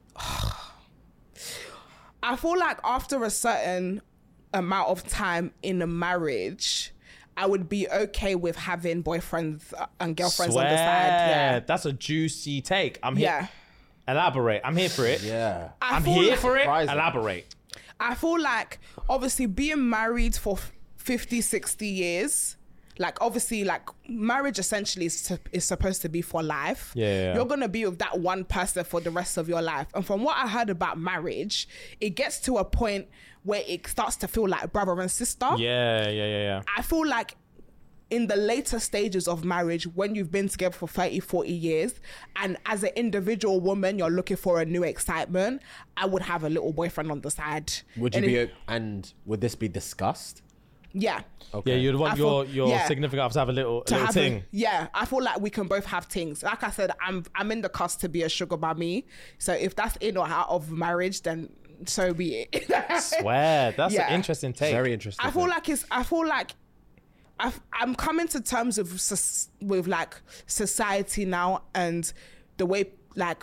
I feel like after a certain amount of time in a marriage, I would be okay with having boyfriends and girlfriends Swear. on the side. Yeah. That's a juicy take. I'm here. Yeah. Elaborate. I'm here for it. Yeah. I I'm feel here like- for it. Surprising. Elaborate. I feel like obviously being married for fifty, sixty years, like obviously like marriage essentially is, to, is supposed to be for life. Yeah, yeah, yeah. You're going to be with that one person for the rest of your life. And from what I heard about marriage, it gets to a point where it starts to feel like brother and sister. Yeah, yeah, yeah, yeah. I feel like in the later stages of marriage, when you've been together for thirty, forty years, and as an individual woman, you're looking for a new excitement, I would have a little boyfriend on the side. Would you And be, if- o- and would this be discussed? Yeah. Okay. Yeah, you'd want I your, feel- your yeah. significant other to have a little, a To little have thing. A, yeah, I feel like we can both have things. Like I said, I'm I'm in the cusp to be a sugar mummy. So if that's in or out of marriage, then so be it. Swear. That's Yeah. an interesting take. Very interesting. I feel like it's. I feel like I've, I'm coming to terms with soc- with like society now and the way like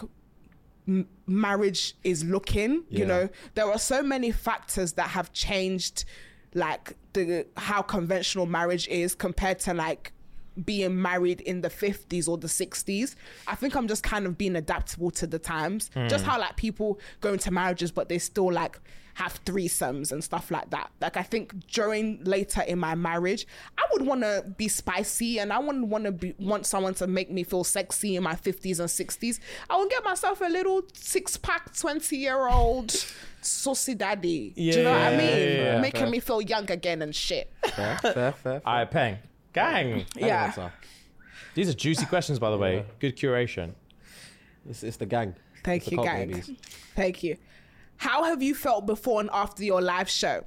m- marriage is looking. Yeah. You know, there are so many factors that have changed, like the how conventional marriage is compared to like being married in the fifties or the sixties. I think I'm just kind of being adaptable to the times. Just how like people go into marriages but they still like have threesomes and stuff like that. Like I think during later in my marriage, I would want to be spicy and I wouldn't want to be want someone to make me feel sexy in my fifties and sixties. I would get myself a little six pack twenty year old saucy daddy. Do you know what I Yeah, mean? yeah, yeah, yeah. Making Fair. me feel young again and shit. fair, fair, fair. fair. All right, Peng. Gang. Yeah. Answer. These are juicy questions, by the way. Yeah. Good curation. It's, it's the gang. Thank It's the you, cult gang. babies. Thank you. How have you felt before and after your live show?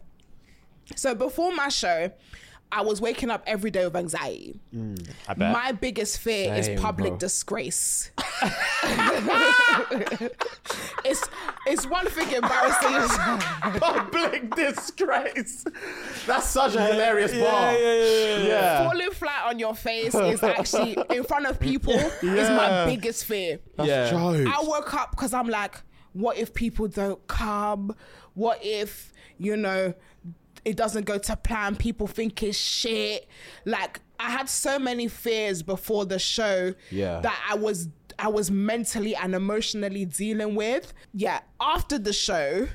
So before my show, I was waking up every day with anxiety. I bet. My biggest fear Same, is public bro. disgrace. it's it's one thing embarrassing. Public disgrace. That's such a hilarious bar. yeah, yeah, yeah, yeah. Yeah. Falling flat on your face is actually in front of people is my Yeah. biggest fear. Yeah. Jokes. I woke up because I'm like, what if people don't come? What if, you know, it doesn't go to plan? People think it's shit. Like, I had so many fears before the show Yeah. that I was I was mentally and emotionally dealing with. Yeah, after the show,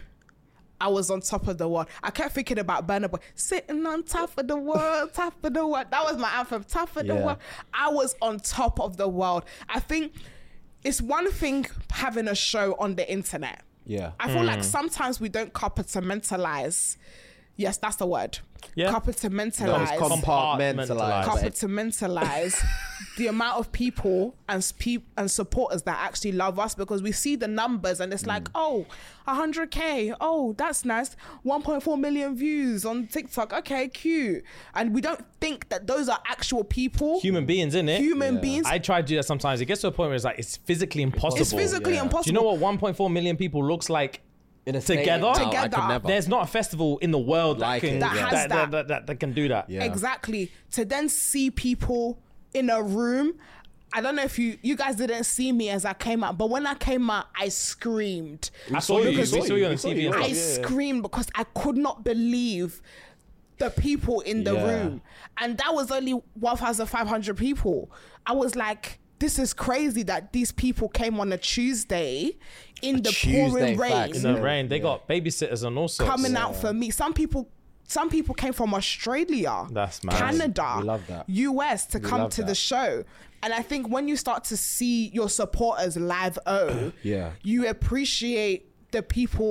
I was on top of the world. I kept thinking about Burna Boy, sitting on top of the world, top of the world. That was my anthem, top of the Yeah. world. I was on top of the world. I think it's one thing having a show on the internet. Yeah. I feel like sometimes we don't compartmentalize. Yes, that's the word. Yeah. Compartmentalize. It's compartmentalized. Compartmentalize the amount of people and spe- and supporters that actually love us, because we see the numbers and it's like, oh, one hundred K. Oh, that's nice. one point four million views on TikTok. Okay, cute. And we don't think that those are actual people. Human beings, innit? Human Yeah. beings. I try to do that sometimes. It gets to a point where it's like, it's physically impossible. It's physically Yeah. impossible. Do you know what one point four million people looks like? In a Together? stadium? No, I Together. could never. There's not a festival in the world Like that can it, That yeah. has that, that. that, that, that can do that. Yeah. Exactly. To then see people in a room. I don't know if you you guys didn't see me as I came out, but when I came out, I screamed. I saw you. We Because saw you on we the saw T V. you. and I stuff. screamed because I could not believe the people in the Yeah. room. And that was only one thousand five hundred people. I was like, this is crazy that these people came on a Tuesday in the Tuesday, pouring rain. facts. In the Yeah. rain, they got babysitters and all sorts. Coming out for me. Some people some people came from Australia, That's mad. Canada, We love that. U S to come love to the that. show. And I think when you start to see your supporters live oh, Yeah. you appreciate the people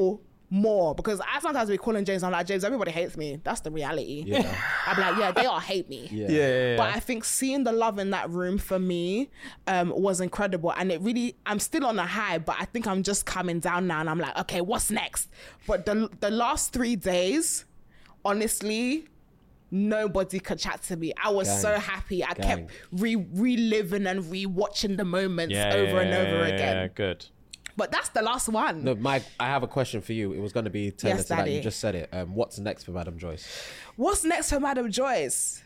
more because I sometimes be calling James. I'm like, James, everybody hates me. That's the reality. Yeah. I'm like, yeah, they all hate me. Yeah. Yeah, yeah, yeah. But I think seeing the love in that room for me um, was incredible. And it really, I'm still on a high, but I think I'm just coming down now. And I'm like, okay, what's next? But the the last three days, honestly, nobody could chat to me. I was Gang. so happy. I Gang. kept re reliving and re-watching the moments Yeah, over and yeah, over yeah, again. Yeah, good. But that's the last one. No, Mike, I have a question for you. It was going to be tailored Yes, to that. Daddy. You just said it. Um, what's next for Madam Joyce? What's next for Madam Joyce?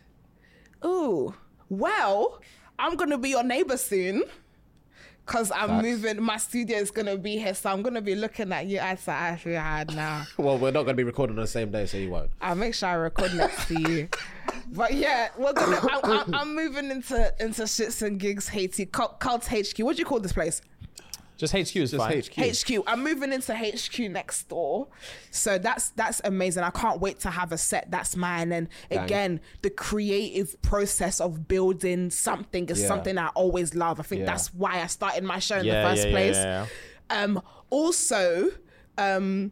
Ooh, well, I'm gonna be your neighbor soon. Cause I'm Facts. moving, my studio is gonna be here, so I'm gonna be looking at you as I actually had now. Well, we're not going to be recording on the same day, so you won't. I'll make sure I record next to you. But yeah, we're gonna. I'm, I'm, I'm moving into into shits and gigs, Haiti, Cult, Cult H Q. What do you call this place? Just H Q is Just fine. H Q. H Q. I'm moving into H Q next door, so that's that's amazing. I can't wait to have a set that's mine. And Dang. again, the creative process of building something is Yeah. something I always love. I think Yeah. that's why I started my show in Yeah, the first yeah, yeah, place. yeah, Um, also, um,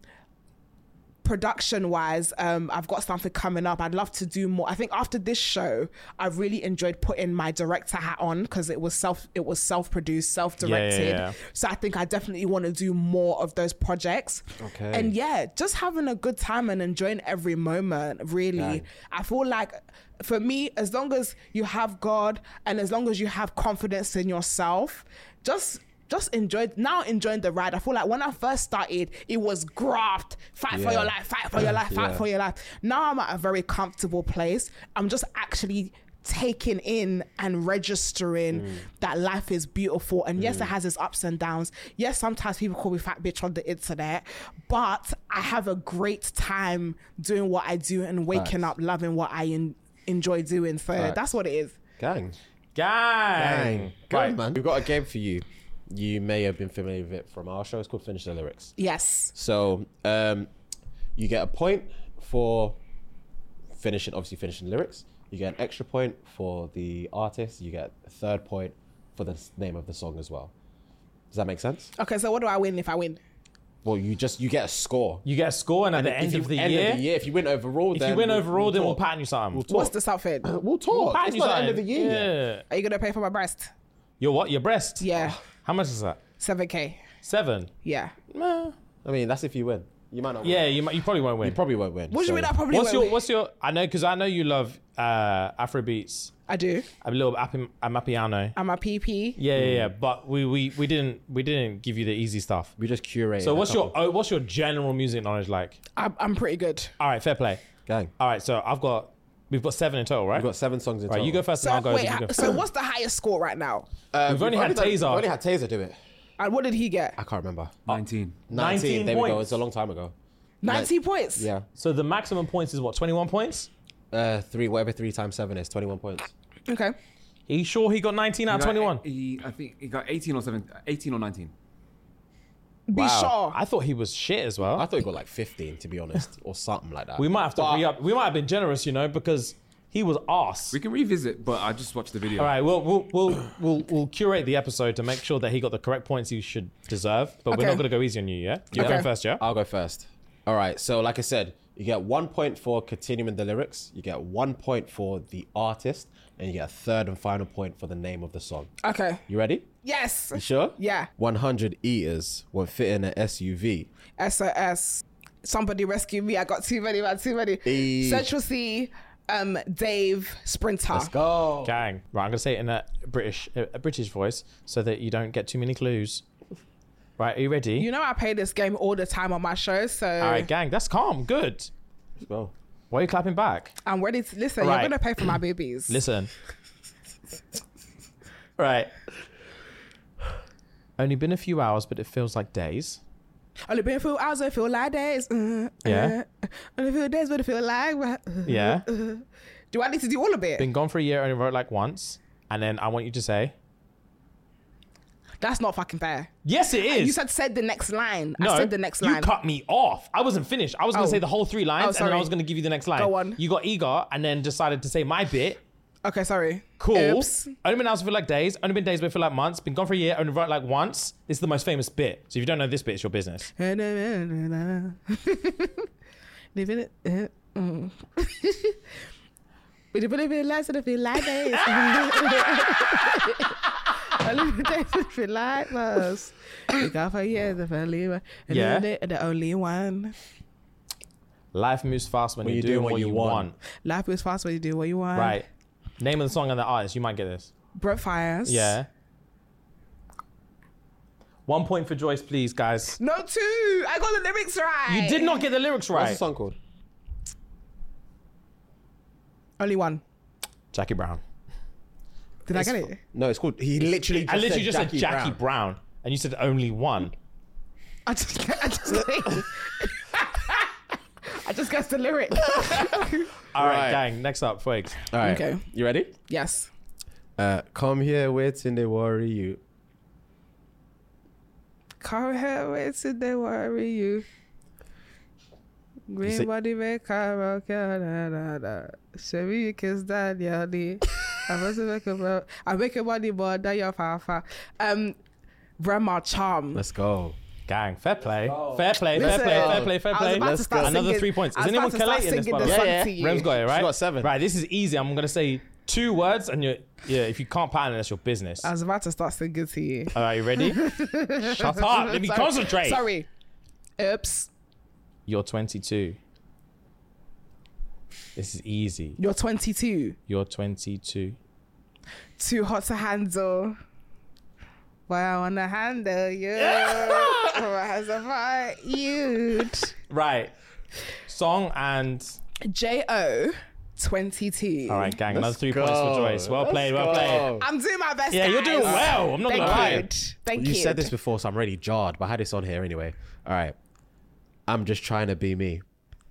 production wise, um, I've got something coming up. I'd love to do more. I think after this show, I really enjoyed putting my director hat on because it was self, it was self-produced, self-directed. Yeah, yeah, yeah. So I think I definitely want to do more of those projects. Okay. And yeah, just having a good time and enjoying every moment. Really, Dang. I feel like for me, as long as you have God and as long as you have confidence in yourself, just. Just enjoyed now enjoying the ride. I feel like when I first started, it was graft, fight for Yeah. your life, fight for your life, fight Yeah. for your life. Now I'm at a very comfortable place. I'm just actually taking in and registering Mm. that life is beautiful. And yes, it has its ups and downs. Yes, sometimes people call me fat bitch on the internet, but I have a great time doing what I do and waking Facts. up loving what I en- enjoy doing. So Facts. that's what it is. Gang. Gang. Good, Right. man. We've got a game for you. You may have been familiar with it from our show. It's called Finish the Lyrics. Yes. So um, you get a point for finishing, obviously finishing lyrics. You get an extra point for the artist. You get a third point for the s- name of the song as well. Does that make sense? Okay, so what do I win if I win? Well, you just you get a score. You get a score, and at the If end you- of the end year, of the year, if you win overall, if then you win we'll- overall, we'll then we'll talk. pattern you something. We'll talk. What's this outfit? We'll talk. Pattern It's you not the something. end of the year. yet. Yeah. Are you gonna pay for my breast? Your what? Your breast? Yeah, How much is that? seven K. Seven. Yeah. Nah. I mean, that's if you win. You might not. Yeah, Win. you might, you probably won't win. You probably won't win. What do you so- mean? I probably What's won't. your What's your? I know because I know you love uh, Afro beats. I do. A little Api- Amapiano. I'm a P P. Yeah, yeah, yeah. But we, we we didn't we didn't give you the easy stuff. We just curate. So what's your oh, what's your general music knowledge like? I'm, I'm pretty good. All right, fair play. gang? All right, so I've got we've got seven in total, right? We've got seven songs in Right, total. you go first, So and I'll go. wait, you ha- go. so what's the highest score right now? Uh, We've only had done- Taser. We've only had Taser do it. And what did he get? I can't remember. nineteen. nineteen There we go. points. It's a long time ago. nineteen points. Yeah. So the maximum points is what? twenty-one points. Uh, three, whatever three times seven is, twenty-one points. Okay. Are you sure he got nineteen out of twenty-one? He, I think he got eighteen or seven, eighteen or nineteen. Be Wow. sure. I thought he was shit as well. I thought he got like fifteen, to be honest, or something like that. we might have to But- re up. We might have been generous, you know, because he was arse. We can revisit, but I just watched the video. All right, we'll we'll we'll we'll we'll curate the episode to make sure that he got the correct points he should deserve. But we're Okay. not gonna go easy on you, yeah? You're Okay. going first, yeah? I'll go first. All right. So, like I said, you get one point for continuing the lyrics. You get one point for the artist, and you get a third and final point for the name of the song. Okay. You ready? Yes. You sure? Yeah. one hundred eaters won't fit in an S U V. S O S. Somebody rescue me. I got too many, man. Too many. Hey. Central C. Um, Dave Sprinter. Let's go. Gang. Right, I'm gonna say it in a British a British voice so that you don't get too many clues. Right, are you ready? You know I play this game all the time on my show, so All right, gang. That's calm. Good. Let's go. Why are you clapping back? I'm ready to listen. Right. You're gonna pay for my boobies. Listen. Right. Only been a few hours, but it feels like days. Only been a few hours, it feel like days. Uh, Yeah. uh, only a few days, but it feel like. Uh, Yeah. Do I need to do all of it? Been gone for a year, only wrote like once, and then I want you to say, That's not fucking fair. yes, it is. You said said the next line. no, I said the next you line. cut me off. I wasn't finished. I was going Oh. to say the whole three lines, Oh, and then I sorry. was going to give you the next line. Go on. You got eager, and then decided to say my bit, Okay, sorry. Cool. Oops. Only been out for like days. Only been days, but for like months. Been gone for a year. Only wrote like once. This is the most famous bit. So if you don't know this bit, it's your business. Living it. Mm. We live in lives and it feel like days. I live in days and feel like us. We got for years and feel like Yeah. the only one. Life moves fast when, When you're doing what you want. Life is fast when you do what you want. Right. Name of the song and the artist. You might get this. Brett Fires. Yeah. One point for Joyce, please, guys. No, two. I got the lyrics right. You did not get the lyrics What's right. the song called? Only one. Jackie Brown. Did I get it? No, it's called. He literally. Just I literally said just Jackie said Jackie Brown. Brown. and you said only one. I just, I just, I just guessed the lyric. All right, Right. gang. Next up, Fuegs. All right. Okay. You ready? Yes. Uh, come here, waiting, they worry you. Come here, wait till they worry you. Green say- body make her rock, da da da. Show me you kiss that, yardie. I must make a bro. I make a body more than your fafa. Um, Rema Charm. Let's go. Gang, fair play. Fair play, fair Listen, play, fair play, fair I was play. about to Let's start go. Another singing- three points. I Is was anyone about to start collating this, singing by the the way? song Yeah, yeah. to you. Rem's got it, right? got seven. Right, this is easy. I'm going to say two words and you're, yeah, if you can't pattern it, that's your business. I was about to start singing to you. All right, you ready? Shut up. Let me Sorry. concentrate. Sorry. Oops. You're twenty-two. This is easy. You're twenty-two. You're twenty-two. Too hot to handle. But I wanna handle you. As a fight you. Right. Song and... J O twenty-two. All right, gang. Another Let's three go. points for Joyce. Well Let's played, well go. played. I'm doing my best. Yeah, you're guys. doing well. I'm not Thank gonna lie. you. Thank you. You said this before, so I'm already jarred, but I had this on here anyway. All right. I'm just trying to be me.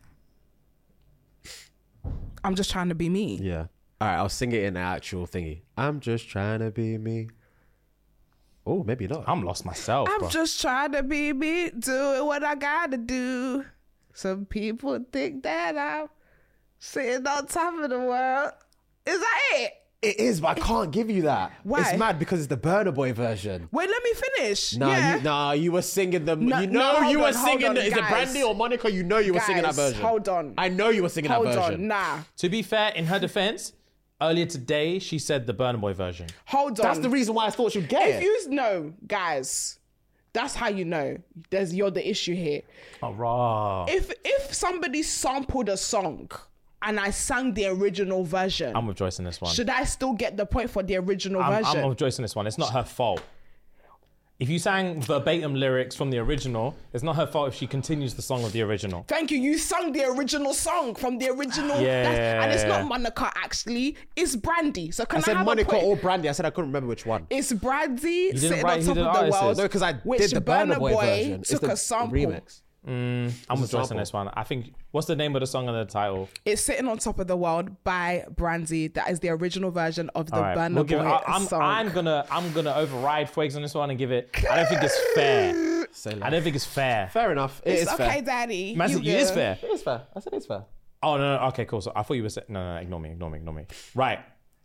I'm just trying to be me. Yeah. All right, I'll sing it in the actual thingy. I'm just trying to be me. Oh, maybe not. I'm lost myself, I'm bro. just trying to be me, doing what I gotta do. Some people think that I'm sitting on top of the world. Is that it? It is, but I can't give you that. Why? It's mad because it's the Burna Boy version. Wait, let me finish. Nah, yeah. you, nah, you were singing the. No, you no, know hold you were on, hold singing. on, the, is it guys. Brandy or Monica? You know you were singing that Guys, version. hold on. I know you were singing Hold that version. on. Nah. To be fair, in her defense, earlier today, she said the Burna Boy version. Hold on. That's the reason why I thought you'd get If it. you know, guys, that's how you know. There's you're the issue here. Oh, raw. If if somebody sampled a song and I sang the original version, I'm with Joyce in this one. should I still get the point for the original I'm, version? I'm with Joyce in this one. It's not her fault. If you sang verbatim lyrics from the original, it's not her fault if she continues the song of the original. Thank you. You sung the original song from the original. Yeah. That's- and it's not Monica, actually. It's Brandy. So can I, I said have Monica a point? or Brandy. I said I couldn't remember which one. It's Brandy didn't sitting write on who top the of the artist world. is. No, because I which did the Burna Boy version. It's took the a sample. remix. I'm with a Joyce in sample. this one. I think, what's the name of the song and the title? It's Sitting on Top of the World by Brandy. That is the original version of the All right, Burna we'll give it- Boy I, I'm, song. I'm gonna, I'm gonna override Fuegs on this one and give it. I don't think it's fair. Say I less. don't think it's fair. Fair enough. It is it's okay, fair. Daddy. Man, You it is good. fair. It is fair. I said it's fair. Oh no, no, okay, cool. So I thought you were saying no, no, no, ignore me, ignore me, ignore me. Right,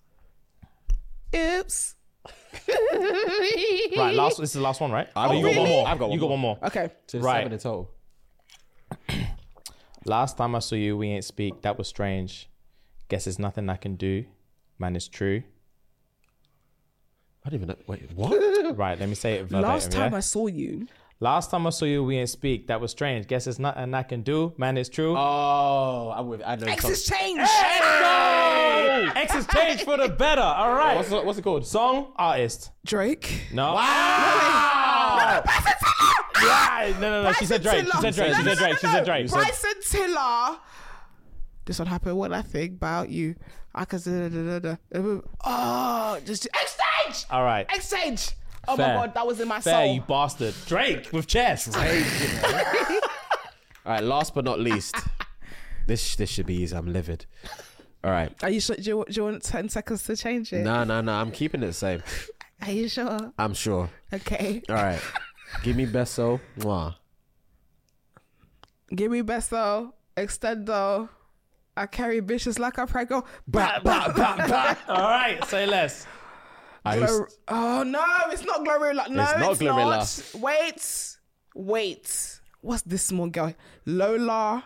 Oops. right. Last, this is the last one, right? I've Oh, got you one got one more. more. I've got one You got more. one more. Okay. So Right. seven in total. Last time I saw you, we ain't speak. That was strange. Guess there's nothing I can do. Man, it's true. I don't even know. Wait, what? Right, let me say it verbatim. Last time yeah? I saw you. Last time I saw you, we ain't speak. That was strange. Guess there's nothing I can do. Man, it's true. Oh, I'm with. I know. X some- is changed. Go! X is changed for the better. All right. What's, it- what's it called? Song, artist. Drake. No. Wow! Yeah, no, no, no. She said Drake. She said Drake. She said Drake. She said Drake. Bryson Tiller. This would happen when I think about you. I can. Da, da, da, da. Oh, just exchange. All right. Exchange. Oh Fair. my god, that was in my Fair, soul. you bastard. Drake with chest. All right. Last but not least, this this should be easy. I'm livid. All right. Are you sure? Do you, do you want ten seconds to change it? No, no, no. I'm keeping it the same. Are you sure? I'm sure. Okay. All right. Give me Besso. Mwah. Give me Besso, Extendo, I carry bitches like a prego. Bah, bah, bah, bah. All right, say less. I used- Glor- oh no, it's not Glorilla. No, It's it's not not. Glorilla. Wait, wait. What's this small girl? Lola.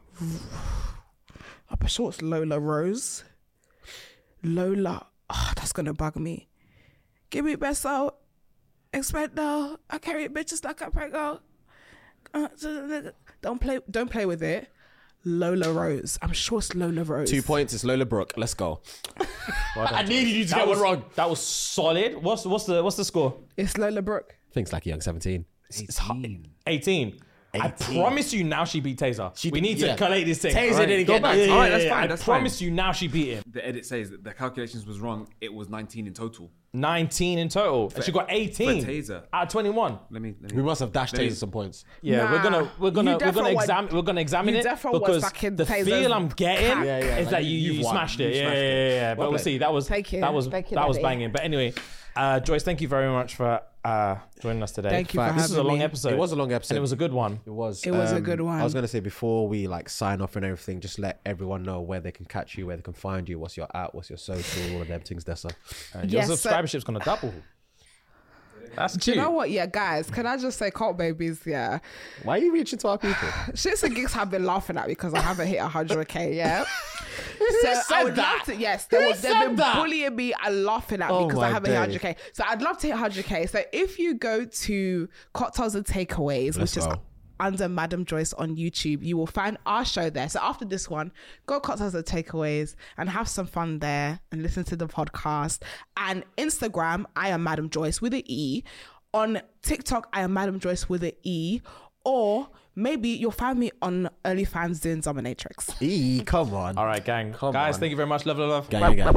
I'm sure it's Lola Rose. Lola. Oh, that's gonna bug me. Give me beso. Expecto. I carry bitches like a prego. Uh, don't play. Don't play with it. Lola Rose. I'm sure it's Lola Rose. Two points. It's Lola Brooke. Let's go. I needed you to that get was, one wrong. That was solid. What's what's the what's the score? It's Lola Brooke. Things like a young seventeen. It's high. eighteen. I promise you now she beat Taser. She we did- need to yeah. collate this thing. Taser All right, didn't go get back. nineteen. Yeah, All right, yeah, that's yeah. fine, I that's promise fine. you now she beat him. The edit says that the calculations was wrong. It was nineteen in total. nineteen in total. And she got eighteen. for Taser. Out of twenty-one. Let me. Let me We must have dashed let me- Taser some points. Yeah, Nah, we're gonna we're you gonna we're defo gonna was- examine we're gonna examine you it defo was because back in the Taser's feel I'm getting cap. Yeah, yeah, is like that you, you've you won. smashed it. You Yeah, smashed yeah, it. yeah, yeah. But Well we'll played. see. That was Thank you. that was Thank you, that was Daddy. banging. But anyway, uh, Joyce, thank you very much for uh, joining us today. Thank you for This was a having long me. episode. It was a long episode. and it was a good one. It was. It was a um, good one. I was gonna say before we like sign off and everything, just let everyone know where they can catch you, where they can find you, what's your at, what's your social, all of them things. That's Uh, your Yes, so- subscribership's gonna double. That's Do you cute. know what? Yeah, guys, can I just say, cult babies, yeah. why are you reaching to our people? Shits and gigs have been laughing at me because I haven't hit one hundred K yet. So I would love to, yes, they were, they've been bullying me and laughing at me Oh because my I haven't hit day. one hundred K. So I'd love to hit one hundred K. So if you go to Cocktails and Takeaways, Let's which is go. under Madam Joyce on YouTube, you will find our show there. So after this one, go Cocktails and Takeaways and have some fun there and listen to the podcast. And Instagram, I am Madam Joyce with an E. On TikTok, I am Madam Joyce with an E. Or maybe you'll find me on OnlyFans doing Dominatrix. E, come on. All right, gang. Come Guys, on. thank you very much. Love, love, love. Gang, gang.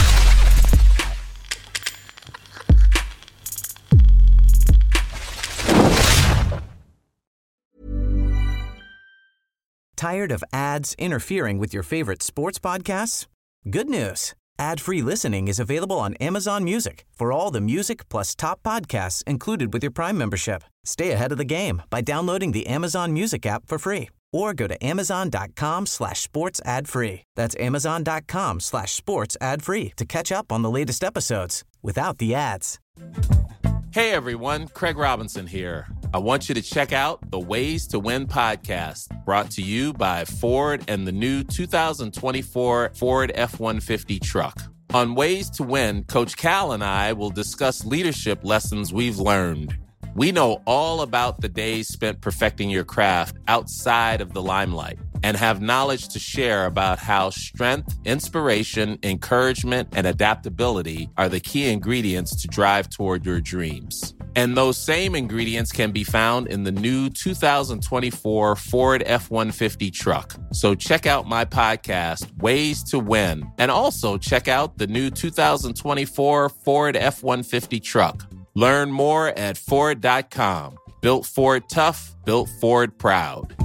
Tired of ads interfering with your favorite sports podcasts? Good news. Ad-free listening is available on Amazon Music for all the music plus top podcasts included with your Prime membership. Stay ahead of the game by downloading the Amazon Music app for free or go to amazon.com slash sports ad free. That's amazon.com slash sports ad free to catch up on the latest episodes without the ads. Hey everyone, Craig Robinson here. I want you to check out the Ways to Win podcast, brought to you by Ford and the new two thousand twenty-four Ford F one fifty truck. On Ways to Win, Coach Cal and I will discuss leadership lessons we've learned. We know all about the days spent perfecting your craft outside of the limelight and have knowledge to share about how strength, inspiration, encouragement, and adaptability are the key ingredients to drive toward your dreams. And those same ingredients can be found in the new two thousand twenty-four Ford F one fifty truck. So check out my podcast, Ways to Win, and also check out the new two thousand twenty-four Ford F one fifty truck. Learn more at Ford dot com. Built Ford tough, built Ford proud.